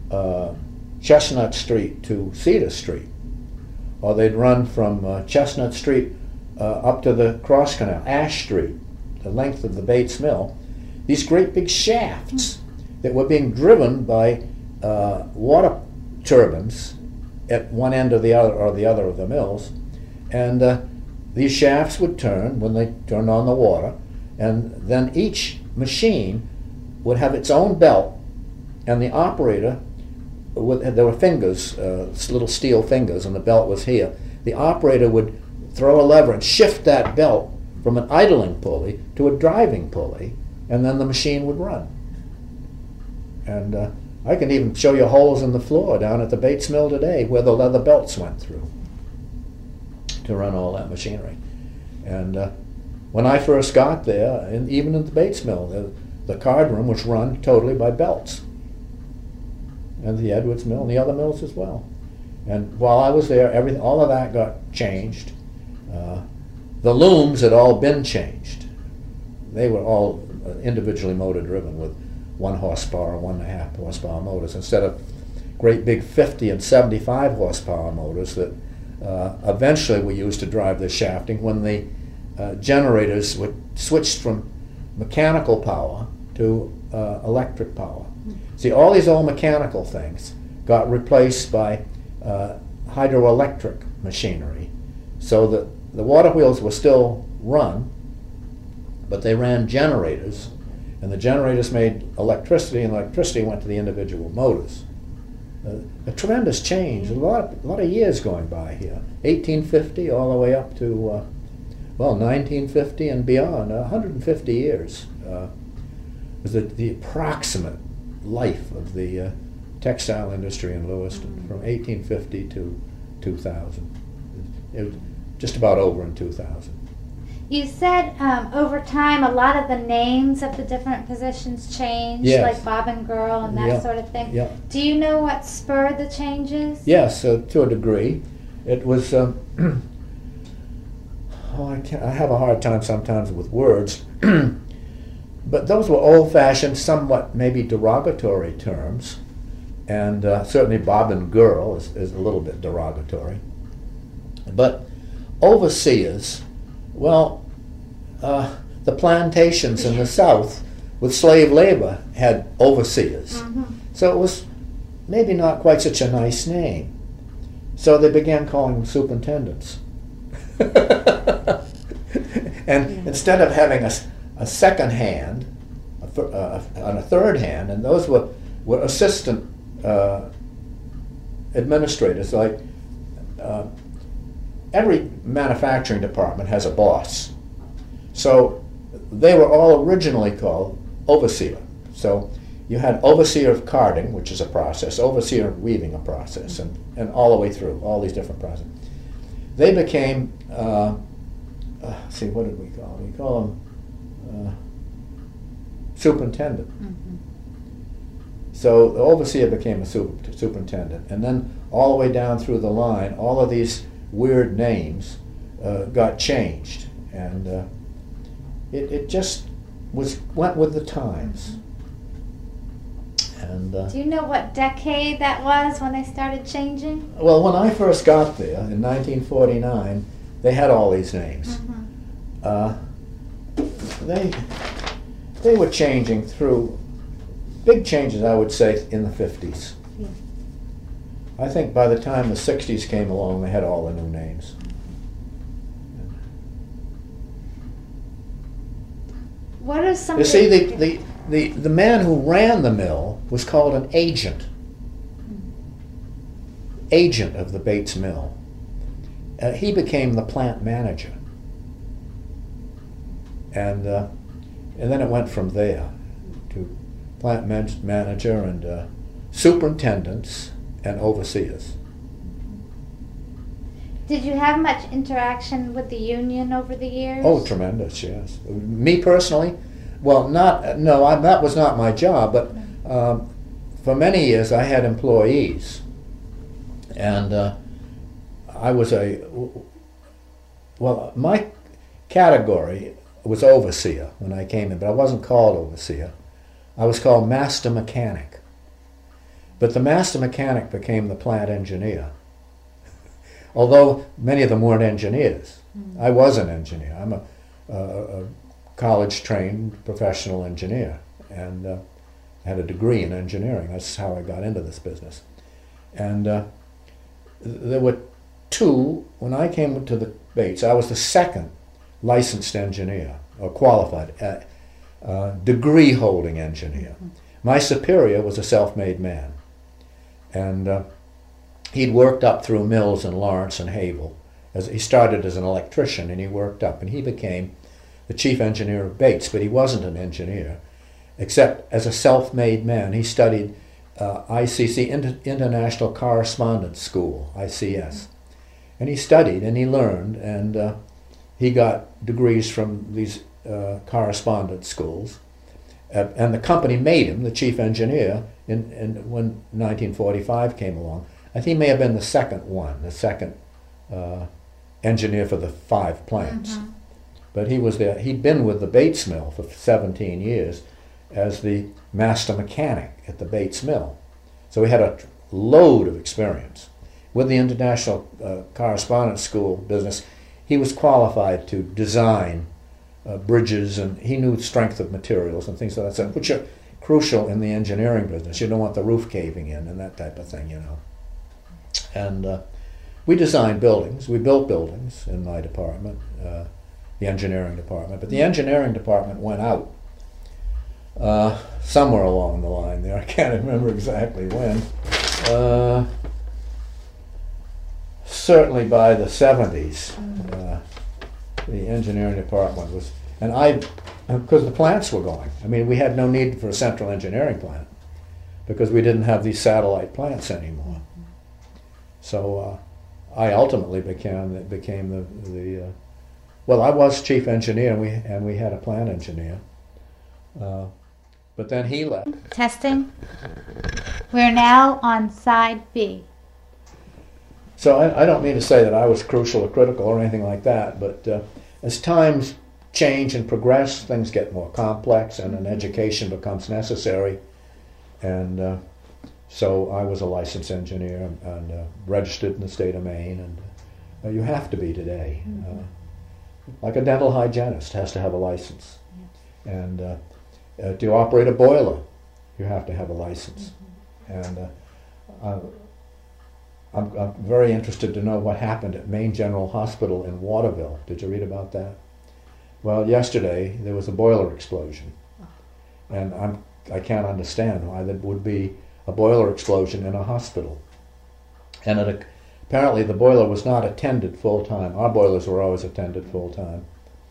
Chestnut Street to Cedar Street, or they'd run from Chestnut Street up to the Cross Canal, Ash Street, the length of the Bates Mill. These great big shafts that were being driven by water turbines at one end or the other of the mills, and these shafts would turn when they turned on the water, and then each machine would have its own belt, and the operator, there were fingers, little steel fingers, and the belt was here. The operator would throw a lever and shift that belt from an idling pulley to a driving pulley, and then the machine would run. And I can even show you holes in the floor down at the Bates Mill today where the leather belts went through to run all that machinery. And when I first got there, and even in the Bates Mill, the card room was run totally by belts. And the Edwards Mill and the other mills as well. And while I was there, all of that got changed. The looms had all been changed. They were all individually motor driven with 1 horsepower, 1.5 horsepower motors, instead of great big 50 and 75 horsepower motors that eventually were used to drive the shafting when the generators were switched from mechanical power to electric power. See, all these old mechanical things got replaced by hydroelectric machinery, so that the water wheels were still run, but they ran generators, and the generators made electricity, and electricity went to the individual motors. A tremendous change, a lot of years going by here. 1850 all the way up to, 1950 and beyond, 150 years was the approximate life of the textile industry in Lewiston, from 1850 to 2000. It was just about over in 2000. You said over time a lot of the names of the different positions changed, yes. like Bob and Girl and that sort of thing. Yeah. Do you know what spurred the changes? Yes, to a degree. It was, I have a hard time sometimes with words, but those were old-fashioned, somewhat maybe derogatory terms, and certainly Bob and Girl is a little bit derogatory. But overseers, well, the plantations in the South with slave labor had overseers. Mm-hmm. So it was maybe not quite such a nice name. So they began calling them superintendents. And instead of having a second hand, and a third hand, and those were assistant administrators. Like every manufacturing department has a boss. So they were all originally called overseer. So you had overseer of carding, which is a process, overseer of weaving, a process, and all the way through, all these different processes. They became, what did we call them? We call them superintendent. Mm-hmm. So the overseer became a superintendent. And then all the way down through the line, all of these weird names got changed. And it just went with the times. And, do you know what decade that was when they started changing? Well, when I first got there in 1949, they had all these names. Mm-hmm. They were changing through big changes, I would say, in the 50s. Yeah. I think by the time the 60s came along, they had all the new names. What are some? You see, the man who ran the mill was called an agent. Agent of the Bates Mill. He became the plant manager. And then it went from there to plant manager and superintendents and overseers. Did you have much interaction with the union over the years? Oh, tremendous, yes. Me personally, well, that was not my job, but for many years I had employees. And I was my category was overseer when I came in, but I wasn't called overseer. I was called master mechanic. But the master mechanic became the plant engineer. Although many of them weren't engineers. Mm-hmm. I was an engineer. I'm a college-trained professional engineer, and had a degree in engineering. That's how I got into this business. And there were two, when I came to the Bates, I was the second licensed engineer, or qualified degree-holding engineer. Mm-hmm. My superior was a self-made man. And he'd worked up through mills in Lawrence and Havel. He started as an electrician, and he worked up, and he became the chief engineer of Bates, but he wasn't an engineer, except as a self-made man. He studied ICC, International Correspondence School, ICS. And he studied, and he learned, and he got degrees from these correspondence schools. And the company made him the chief engineer when 1945 came along. I think he may have been the second engineer for the 5 plants. Mm-hmm. But he was there. He'd been with the Bates Mill for 17 years as the master mechanic at the Bates Mill. So he had a load of experience. With the International Correspondence School business, he was qualified to design bridges, and he knew strength of materials and things like that, which are crucial in the engineering business. You don't want the roof caving in and that type of thing, you know. And we designed buildings. We built buildings in my department, the engineering department. But the engineering department went out somewhere along the line there. I can't remember exactly when. Certainly by the 70s, the engineering department was, because the plants were going. I mean, we had no need for a central engineering plant because we didn't have these satellite plants anymore. So I ultimately became the well, I was chief engineer, and we had a plant engineer. But then he left. Testing. We're now on side B. So I don't mean to say that I was crucial or critical or anything like that, but as times change and progress, things get more complex and an education becomes necessary. And so I was a licensed engineer and registered in the state of Maine, and you have to be today. Like a dental hygienist has to have a license. And to operate a boiler, you have to have a license. And I'm very interested to know what happened at Maine General Hospital in Waterville. Did you read about that? Well, yesterday there was a boiler explosion, and I can't understand why there would be a boiler explosion in a hospital. And apparently the boiler was not attended full time. Our boilers were always attended full time.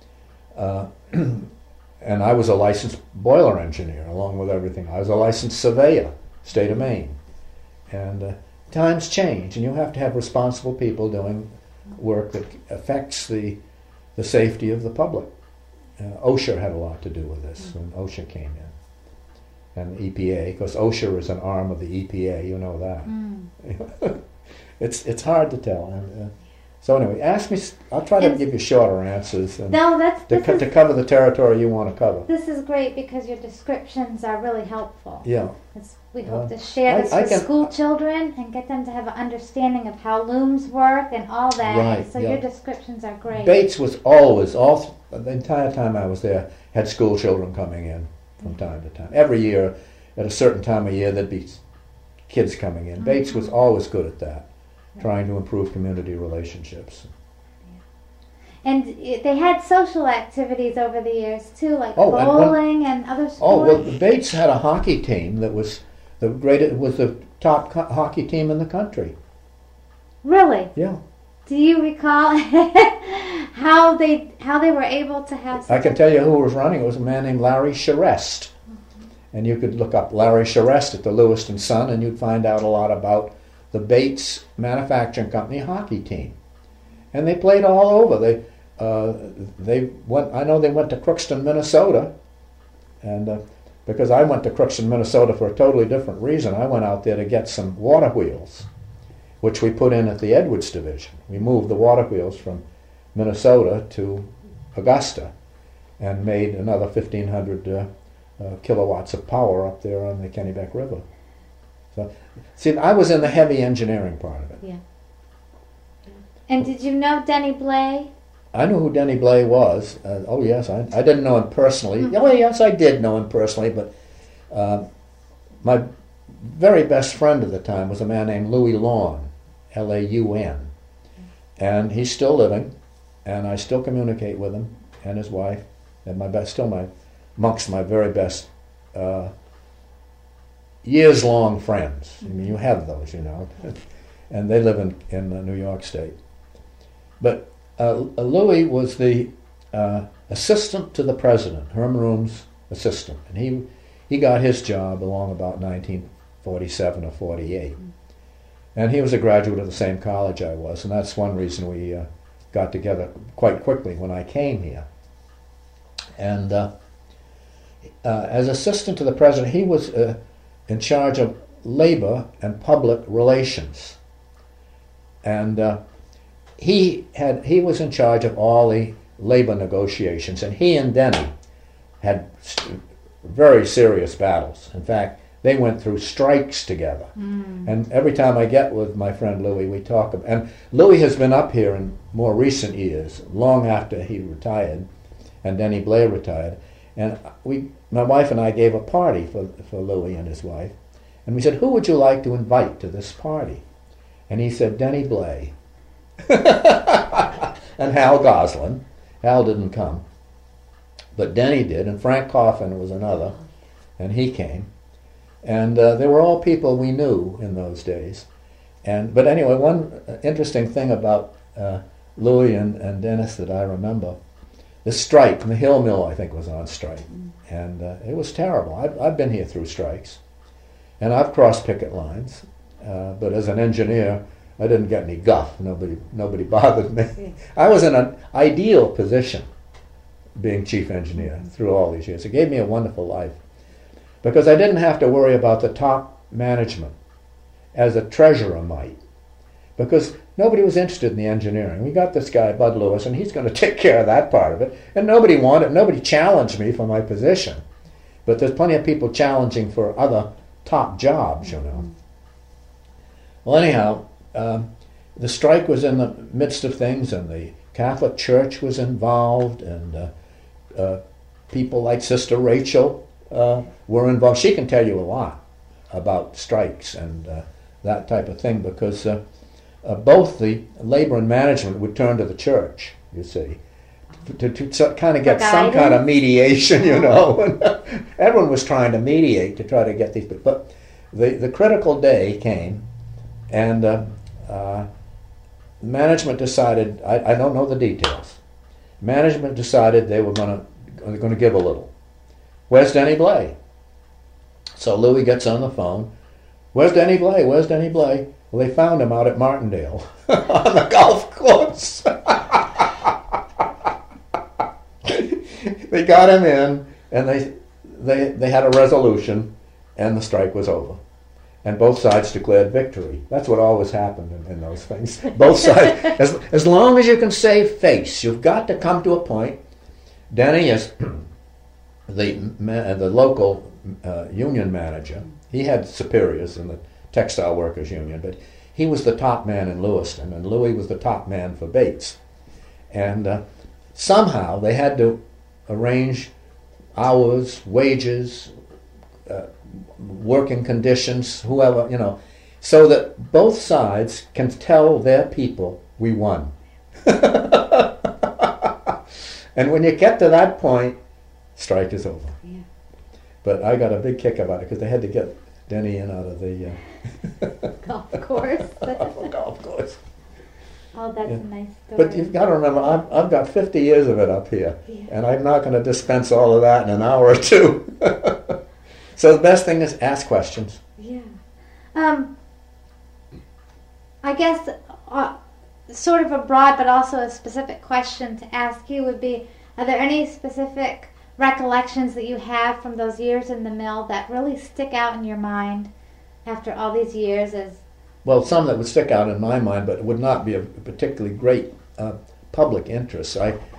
And I was a licensed boiler engineer along with everything. I was a licensed surveyor, state of Maine. And times change, and you have to have responsible people doing work that affects the safety of the public. OSHA had a lot to do with this when OSHA came in, and the EPA, because OSHA is an arm of the EPA. You know that. It's hard to tell. And, so anyway, ask me. I'll try to give you shorter answers. And no, to cover the territory you want to cover. This is great because your descriptions are really helpful. Yeah. We hope to share this with school children and get them to have an understanding of how looms work and all that. Right, so your descriptions are great. Bates was always, the entire time I was there, had school children coming in from time to time. Every year, at a certain time of year, there'd be kids coming in. Bates was always good at that, trying to improve community relationships. And they had social activities over the years too, like bowling and other sports. Oh, well, Bates had a hockey team that was the top hockey team in the country. Really? Yeah. Do you recall how they were able to have? I can tell you who was running. It was a man named Larry Charest, and you could look up Larry Charest at the Lewiston Sun, and you'd find out a lot about the Bates Manufacturing Company hockey team. And they played all over. They went. I know they went to Crookston, Minnesota, and because I went to Crookston, Minnesota for a totally different reason. I went out there to get some water wheels, which we put in at the Edwards Division. We moved the water wheels from Minnesota to Augusta, and made another 1,500 kilowatts of power up there on the Kennebec River. So, see, I was in the heavy engineering part of it. Yeah. And did you know Denny Blay? I knew who Denny Blay was. Oh, yes, I didn't know him personally. Mm-hmm. Oh, yes, I did know him personally, but my very best friend at the time was a man named Louis Laun, Laun. And he's still living, and I still communicate with him and his wife, and amongst my very best years-long friends. I mean, you have those, you know, and they live in New York State. But Louis was the assistant to the president, Herman Room's assistant, and he got his job along about 1947 or 48. And he was a graduate of the same college I was, and that's one reason we got together quite quickly when I came here. And as assistant to the president, he was in charge of labor and public relations. And he was in charge of all the labor negotiations, and he and Denny had very serious battles. In fact, they went through strikes together. And every time I get with my friend Louis, we talk about, and Louis has been up here in more recent years, long after he retired, and Denny Blay retired, and my wife and I gave a party for Louis and his wife. And we said, who would you like to invite to this party? And he said, Denny Blay. And Hal Goslin. Hal didn't come. But Denny did, and Frank Coffin was another, and he came. And they were all people we knew in those days. But anyway, one interesting thing about Louis and Dennis that I remember, the strike, the Hill Mill, I think, was on strike. And it was terrible. I've been here through strikes. And I've crossed picket lines. But as an engineer, I didn't get any guff. Nobody bothered me. I was in an ideal position being chief engineer through all these years. It gave me a wonderful life because I didn't have to worry about the top management as a treasurer might, because nobody was interested in the engineering. We got this guy, Bud Lewis, and he's going to take care of that part of it. And nobody challenged me for my position. But there's plenty of people challenging for other top jobs, you know. Well, anyhow, the strike was in the midst of things, and the Catholic Church was involved, and people like Sister Rachel were involved. She can tell you a lot about strikes and that type of thing, because both the labor and management would turn to the church, you see, to kind of get some kind of mediation, you know. Everyone was trying to mediate to try to get these people. But the critical day came, and management decided, I don't know the details, management decided they were going to give a little. Where's Denny Blay? So Louis gets on the phone. Where's Denny Blay? Where's Denny Blay? Well, they found him out at Martindale on the golf course. They got him in, and they had a resolution, and the strike was over. And both sides declared victory. That's what always happened in those things. Both sides, as long as you can save face, you've got to come to a point. Denny is the local union manager. He had superiors in the Textile Workers Union, but he was the top man in Lewiston, and Louis was the top man for Bates. And somehow they had to arrange hours, wages, working conditions, whoever, you know, so that both sides can tell their people, we won. And when you get to that point, strike is over. Yeah. But I got a big kick about it because they had to get Denny in out of the golf course. Golf course. Oh, that's a nice story. But you've got to remember, I've got 50 years of it up here, and I'm not going to dispense all of that in an hour or two. So the best thing is ask questions. Yeah. I guess sort of a broad but also a specific question to ask you would be, are there any specific recollections that you have from those years in the mill that really stick out in your mind after all these years? Well, some that would stick out in my mind, but it would not be a particularly great public interest.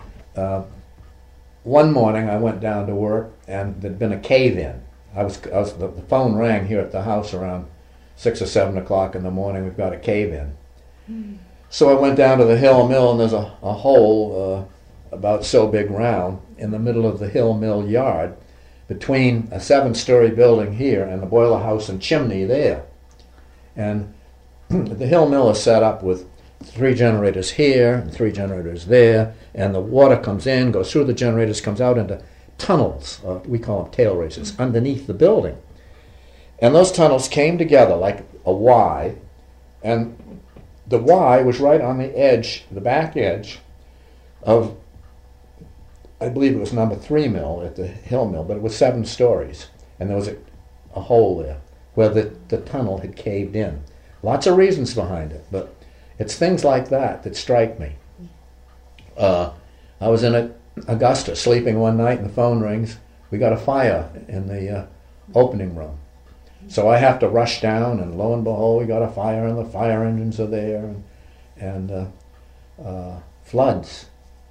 One morning I went down to work, and there'd been a cave-in. The phone rang here at the house around 6 or 7 o'clock in the morning. We've got a cave-in. So I went down to the Hill Mill, and there's a hole about so big round in the middle of the Hill Mill yard between a 7-story building here and the boiler house and chimney there. And the Hill Mill is set up with 3 generators here and 3 generators there, and the water comes in, goes through the generators, comes out into tunnels, we call them tail races, underneath the building. And those tunnels came together like a Y, and the Y was right on the edge, the back edge of, I believe it was number 3 mill at the Hill Mill, but it was 7 stories, and there was a hole there where the tunnel had caved in. Lots of reasons behind it, but it's things like that strike me. I was in Augusta sleeping one night, and the phone rings. We got a fire in the opening room. So I have to rush down, and lo and behold, we got a fire, and the fire engines are there, and floods.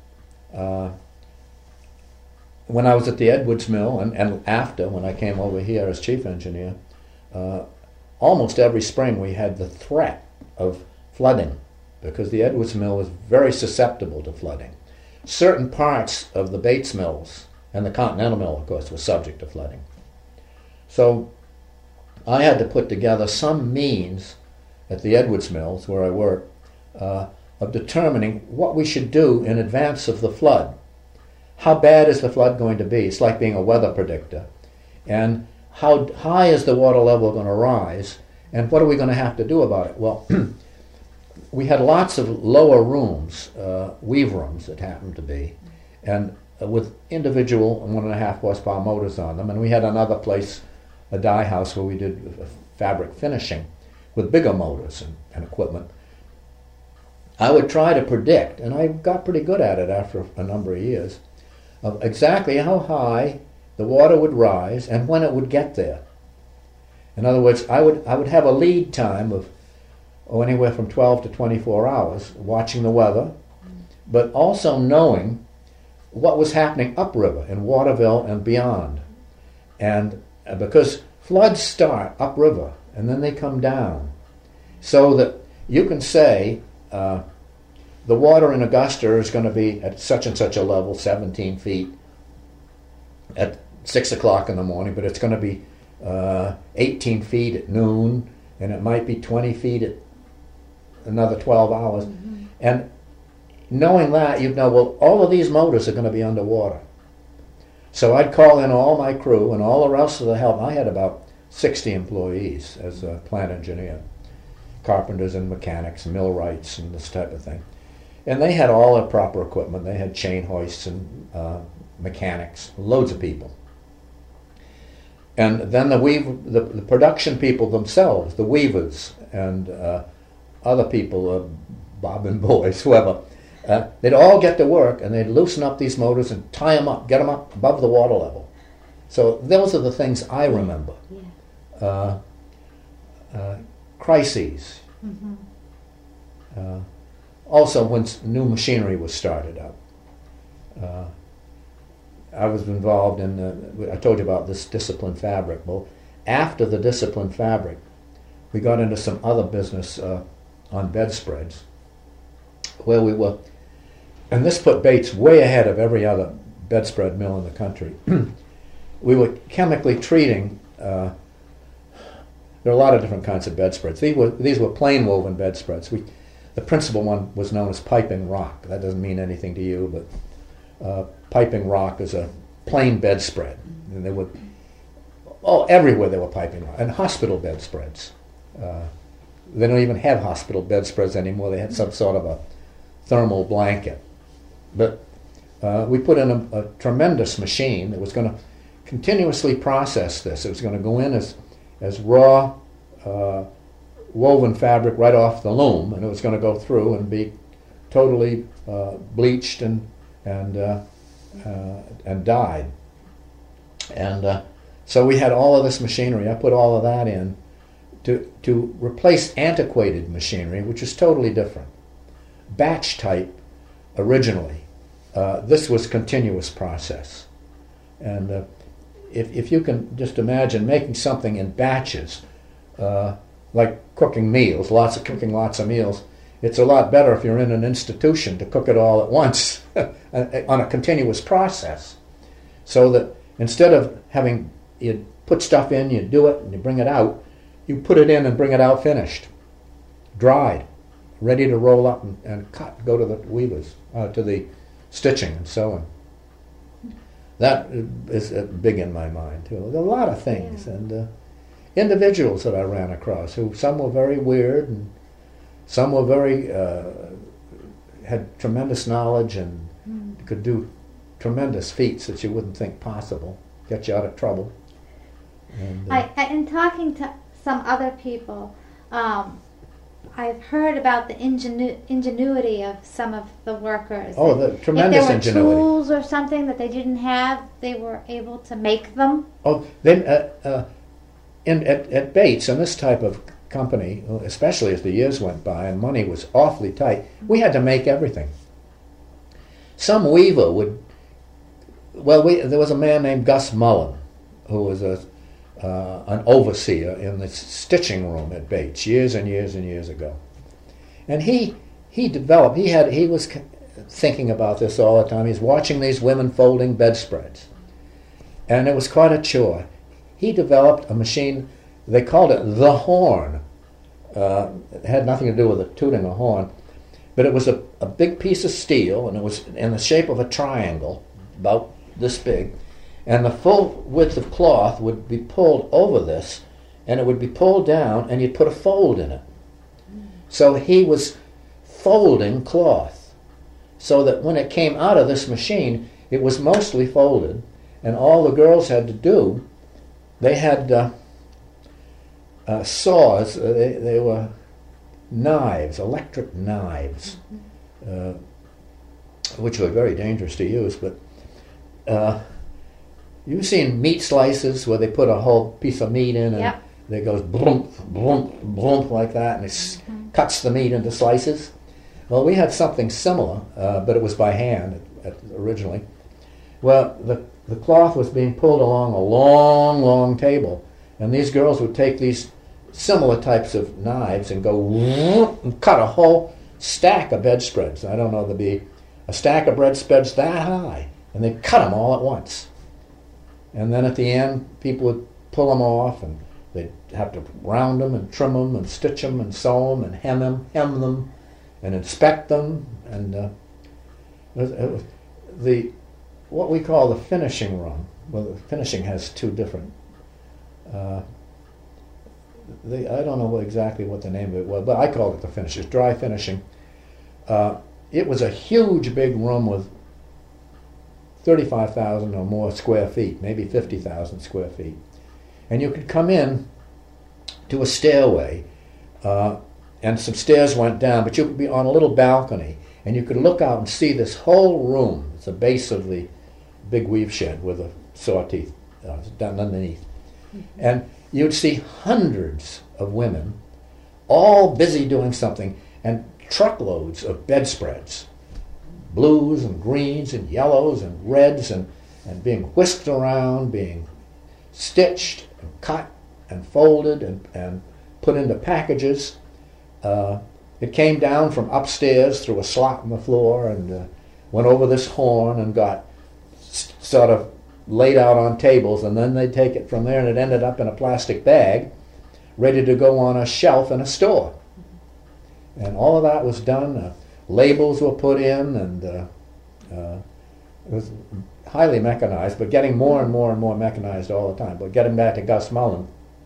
When I was at the Edwards Mill, and after, when I came over here as chief engineer, almost every spring we had the threat of flooding, because the Edwards Mill was very susceptible to flooding. Certain parts of the Bates mills And the Continental Mill, of course, was subject to flooding. So I had to put together some means at the Edwards Mills, where I work, of determining what we should do in advance of the flood. How bad is the flood going to be? It's like being a weather predictor. And how high is the water level going to rise? And what are we going to have to do about it? Well, we had lots of lower rooms, weave rooms it happened to be, and with individual 1.5 horsepower motors on them. And we had another place, a dye house, where we did fabric finishing with bigger motors and equipment. I would try to predict, and I got pretty good at it after a number of years, of exactly how high the water would rise and when it would get there. In other words, I would have a lead time of anywhere from 12 to 24 hours watching the weather, but also knowing what was happening upriver in Waterville and beyond. And because floods start upriver and then they come down, so that you can say the water in Augusta is going to be at such and such a level, 17 feet, at 6 o'clock in the morning, but it's going to be 18 feet at noon, and it might be 20 feet at another 12 hours. Mm-hmm. And knowing that, you'd know, well, all of these motors are going to be underwater. So I'd call in all my crew and all the rest of the help. I had about 60 employees as a plant engineer, carpenters and mechanics, millwrights and this type of thing. And they had all the proper equipment. They had chain hoists and mechanics, loads of people. And then the production people themselves, the weavers and other people, Bob and boys, whoever, they'd all get to work and they'd loosen up these motors and tie them up, get them up above the water level. So those are the things I remember. Yeah. Crises. Mm-hmm. Also, when new machinery was started up, I was involved in, I told you about this discipline fabric. Well, after the discipline fabric, we got into some other business on bedspreads, where we were, and this put Bates way ahead of every other bedspread mill in the country. We were chemically treating, there are a lot of different kinds of bedspreads. These were plain woven bedspreads. The principal one was known as piping rock. That doesn't mean anything to you, but piping rock is a plain bedspread. And they would, everywhere there were piping rock. And hospital bedspreads. They don't even have hospital bedspreads anymore. They had some sort of a thermal blanket. But we put in a tremendous machine that was going to continuously process this. It was going to go in as raw woven fabric right off the loom, and it was going to go through and be totally bleached and dyed. And so we had all of this machinery. I put all of that in to replace antiquated machinery, which is totally different. Batch type originally. This was continuous process. And if you can just imagine making something in batches, like cooking meals, lots of meals, it's a lot better if you're in an institution to cook it all at once on a continuous process. So that instead of having you put stuff in, you do it, and you bring it out, you put it in and bring it out finished, dried, ready to roll up and cut, go to the weavers, to the stitching and sewing. That is big in my mind, too. There are a lot of things. Yeah. And individuals that I ran across, who some were very weird and some were very, had tremendous knowledge and could do tremendous feats that you wouldn't think possible, get you out of trouble. And, in talking to some other people, I've heard about the ingenuity of some of the workers. Oh, the tremendous ingenuity. If there were tools or something that they didn't have, they were able to make them. Oh, then at Bates, in this type of company, especially as the years went by and money was awfully tight, we had to make everything. Some weaver would, there was a man named Gus Mullen who was an overseer in the stitching room at Bates years and years and years ago. And he was thinking about this all the time. He's watching these women folding bedspreads. and it was quite a chore. He developed a machine, they called it the horn. It had nothing to do with it tooting a horn, but it was a big piece of steel, and it was in the shape of a triangle, about this big, and the full width of cloth would be pulled over this, and it would be pulled down, and you'd put a fold in it. So he was folding cloth, so that when it came out of this machine, it was mostly folded, and all the girls had to do, they had saws, they were knives, electric knives, which were very dangerous to use, but you've seen meat slices where they put a whole piece of meat in and yep. it goes blump, blump, blump like that, and it cuts the meat into slices. Well, we had something similar, but it was by hand originally. Well, the cloth was being pulled along a long, long table, and these girls would take these similar types of knives and go and cut a whole stack of bedspreads. I don't know, there'd be a stack of bedspreads that high, and they'd cut them all at once. And then at the end, people would pull them off, and they'd have to round them and trim them and stitch them and sew them and hem them and inspect them. And it was what we call the finishing room. Well, the finishing has two different. I don't know exactly what the name of it was, but I called it the finishers, dry finishing. It was a huge, big room with 35,000 or more square feet, maybe 50,000 square feet. And you could come in to a stairway, and some stairs went down, but you could be on a little balcony, and you could look out and see this whole room. It's the base of the big weave shed with a saw teeth down underneath. And you'd see hundreds of women, all busy doing something, and truckloads of bedspreads, blues and greens and yellows and reds, and being whisked around, being stitched and cut and folded and put into packages. It came down from upstairs through a slot in the floor and went over this horn and got sort of laid out on tables, and then they'd take it from there, and it ended up in a plastic bag ready to go on a shelf in a store. And all of that was done. Labels were put in, and it was highly mechanized, but getting more and more and more mechanized all the time. But getting back to Gus Mullen,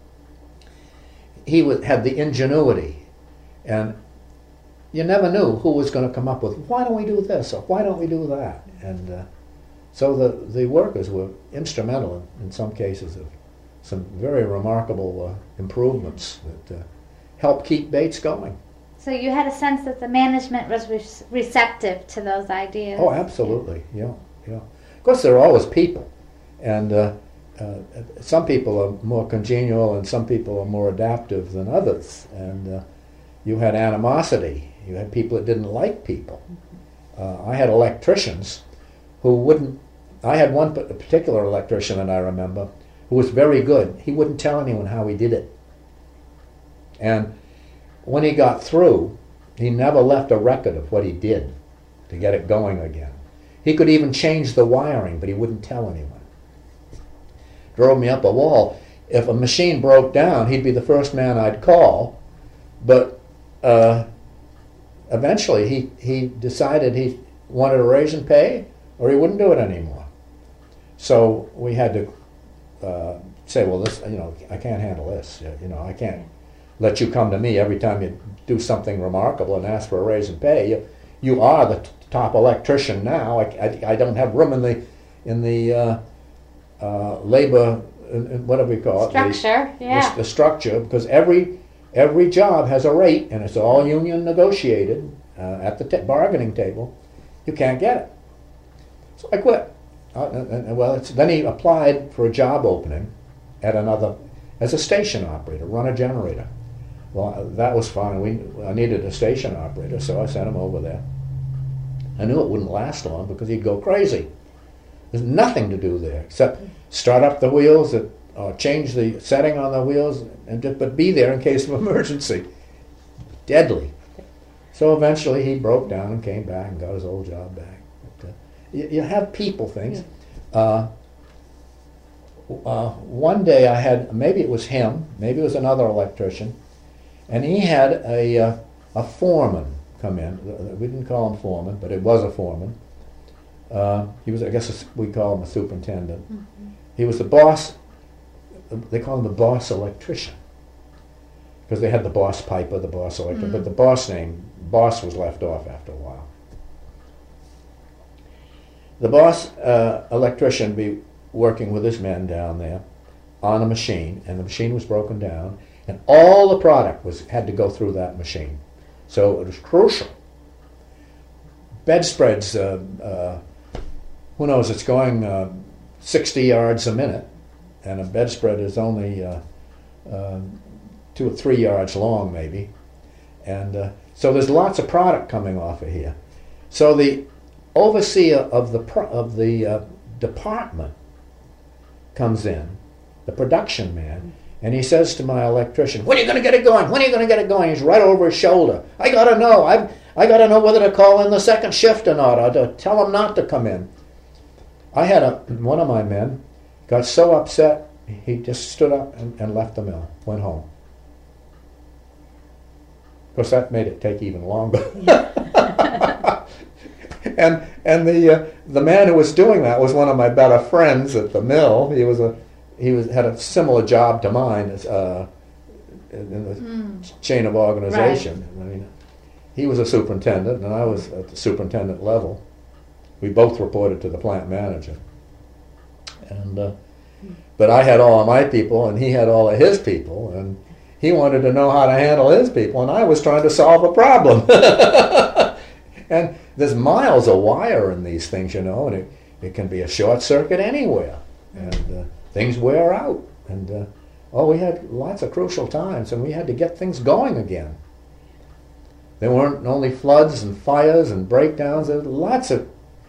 he had the ingenuity, and you never knew who was going to come up with, why don't we do this, or why don't we do that? And so the workers were instrumental in some cases of some very remarkable improvements that helped keep Bates going. So you had a sense that the management was receptive to those ideas. Oh, absolutely, yeah. Of course, there are always people, and some people are more congenial and some people are more adaptive than others, and you had animosity. You had people that didn't like people. I had electricians who wouldn't. I had one particular electrician that I remember who was very good. He wouldn't tell anyone how he did it. And when he got through, he never left a record of what he did to get it going again. He could even change the wiring, but he wouldn't tell anyone. Drove me up a wall. If a machine broke down, he'd be the first man I'd call, but eventually he decided he wanted a raise in pay or he wouldn't do it anymore. So we had to say, well, this, I can't handle this. I can't let you come to me every time you do something remarkable and ask for a raise in pay. You are the top electrician now. I don't have room in the labor, whatever we call it, structure. The structure, because every job has a rate, and it's all union negotiated at the bargaining table. You can't get it. So I quit. Then he applied for a job opening at another, as a station operator, run a generator. Well, that was fine. I needed a station operator, so I sent him over there. I knew it wouldn't last long because he'd go crazy. There's nothing to do there except start up the wheels, change the setting on the wheels, but be there in case of emergency. Deadly. So eventually he broke down and came back and got his old job back. But, you have people things. one day I had, maybe it was him, maybe it was another electrician, and he had a foreman come in. We didn't call him foreman, but it was a foreman. He was, I guess we call him a superintendent. Mm-hmm. He was the boss. They call him the boss electrician because they had the boss piper, the boss electrician, but the boss was left off after a while. The boss electrician be working with his men down there on a machine, and the machine was broken down, and all the product had to go through that machine. So it was crucial. Bedspreads, who knows, it's going 60 yards a minute, and a bedspread is only 2 or 3 yards long, maybe. And so there's lots of product coming off of here. So the overseer of the department comes in, the production man, and he says to my electrician, "When are you going to get it going? When are you going to get it going?" He's right over his shoulder. "I got to know. I got to know whether to call in the second shift or not, or to tell him not to come in." I had one of my men got so upset, he just stood up and left the mill, went home. Of course, that made it take even longer. And the man who was doing that was one of my better friends at the mill. He had a similar job to mine as in the chain of organization. Right. I mean, he was a superintendent, and I was at the superintendent level. We both reported to the plant manager. And but I had all of my people, and he had all of his people, and he wanted to know how to handle his people, and I was trying to solve a problem. And there's miles of wire in these things, and it can be a short circuit anywhere, and things wear out. And we had lots of crucial times, and we had to get things going again. There weren't only floods and fires and breakdowns. There were lots of,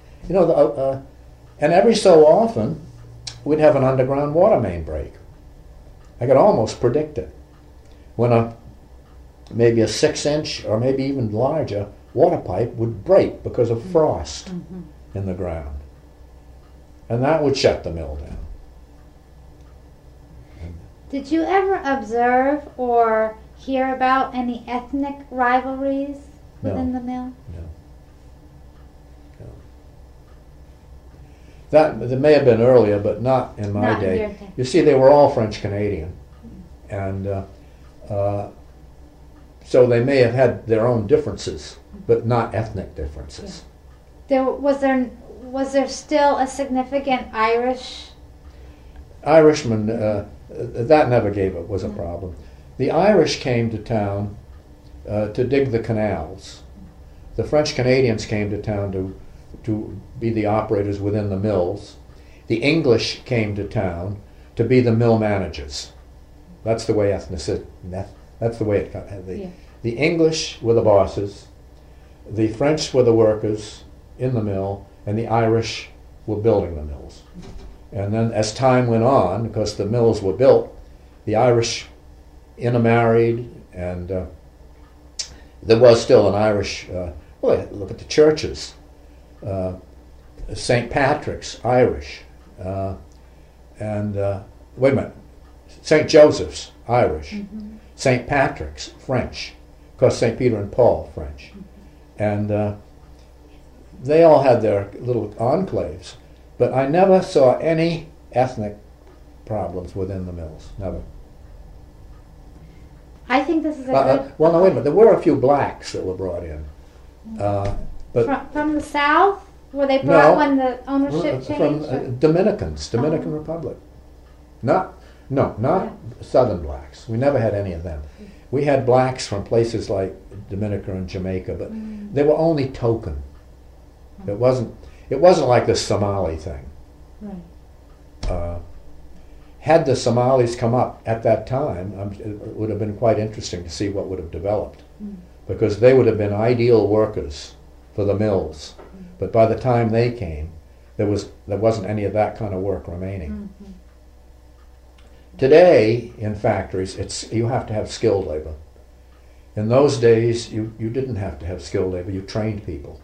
and every so often we'd have an underground water main break. I could almost predict it. When maybe a 6-inch or maybe even larger water pipe would break because of frost in the ground. And that would shut the mill down. Did you ever observe or hear about any ethnic rivalries within the mill? No. That may have been earlier, but not in my day. You see, they were all French Canadian. And so they may have had their own differences, but not ethnic differences. Yeah. Was there still a significant Irishman, that never was a problem. The Irish came to town to dig the canals. The French Canadians came to town to be the operators within the mills. The English came to town to be the mill managers. That's the way ethnicity. That's the way it. The English were the bosses, the French were the workers in the mill, and the Irish were building the mills. And then as time went on, because the mills were built, the Irish intermarried, and there was still an Irish. Look at the churches. St. Patrick's, Irish, and wait a minute, St. Joseph's, Irish, St. Patrick's, French, of course St. Peter and Paul, French, and they all had their little enclaves, but I never saw any ethnic problems within the mills, never. I think this is a good... Well, no, wait a minute, there were a few blacks that were brought in. But from the South? Were they brought when the ownership changed? From Dominican Republic. Not Southern blacks. We never had any of them. We had blacks from places like Dominica and Jamaica, but they were only token. It wasn't like the Somali thing. Right. Had the Somalis come up at that time, it would have been quite interesting to see what would have developed, because they would have been ideal workers for the mills. But by the time they came, there wasn't any of that kind of work remaining. Today, in factories, you have to have skilled labor. In those days, you didn't have to have skilled labor. You trained people.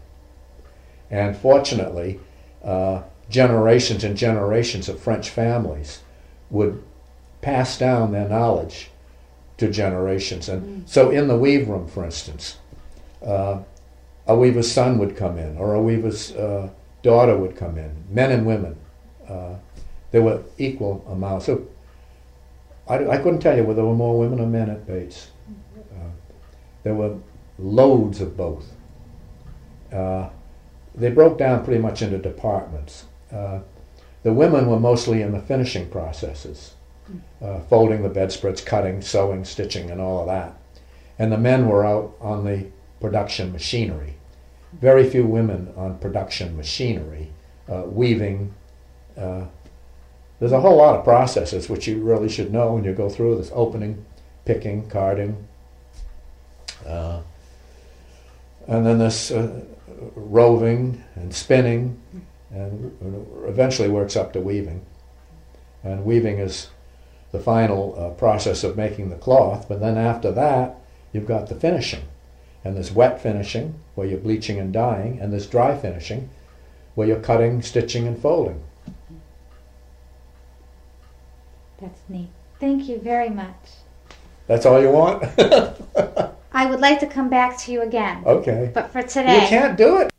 And fortunately, generations and generations of French families would pass down their knowledge to generations. And so in the weave room, for instance, a weaver's son would come in, or a weaver's daughter would come in, men and women. There were equal amounts. So I couldn't tell you whether there were more women or men at Bates. There were loads of both. They broke down pretty much into departments. The women were mostly in the finishing processes, folding the bedspreads, cutting, sewing, stitching, and all of that. And the men were out on the production machinery. Very few women on production machinery, weaving. There's a whole lot of processes which you really should know when you go through this: opening, picking, carding, and then this roving and spinning, and eventually works up to weaving. And weaving is the final process of making the cloth, but then after that you've got the finishing. And there's wet finishing, where you're bleaching and dyeing, and there's dry finishing, where you're cutting, stitching, and folding. That's neat. Thank you very much. That's all you want? I would like to come back to you again. Okay. But for today... You can't do it.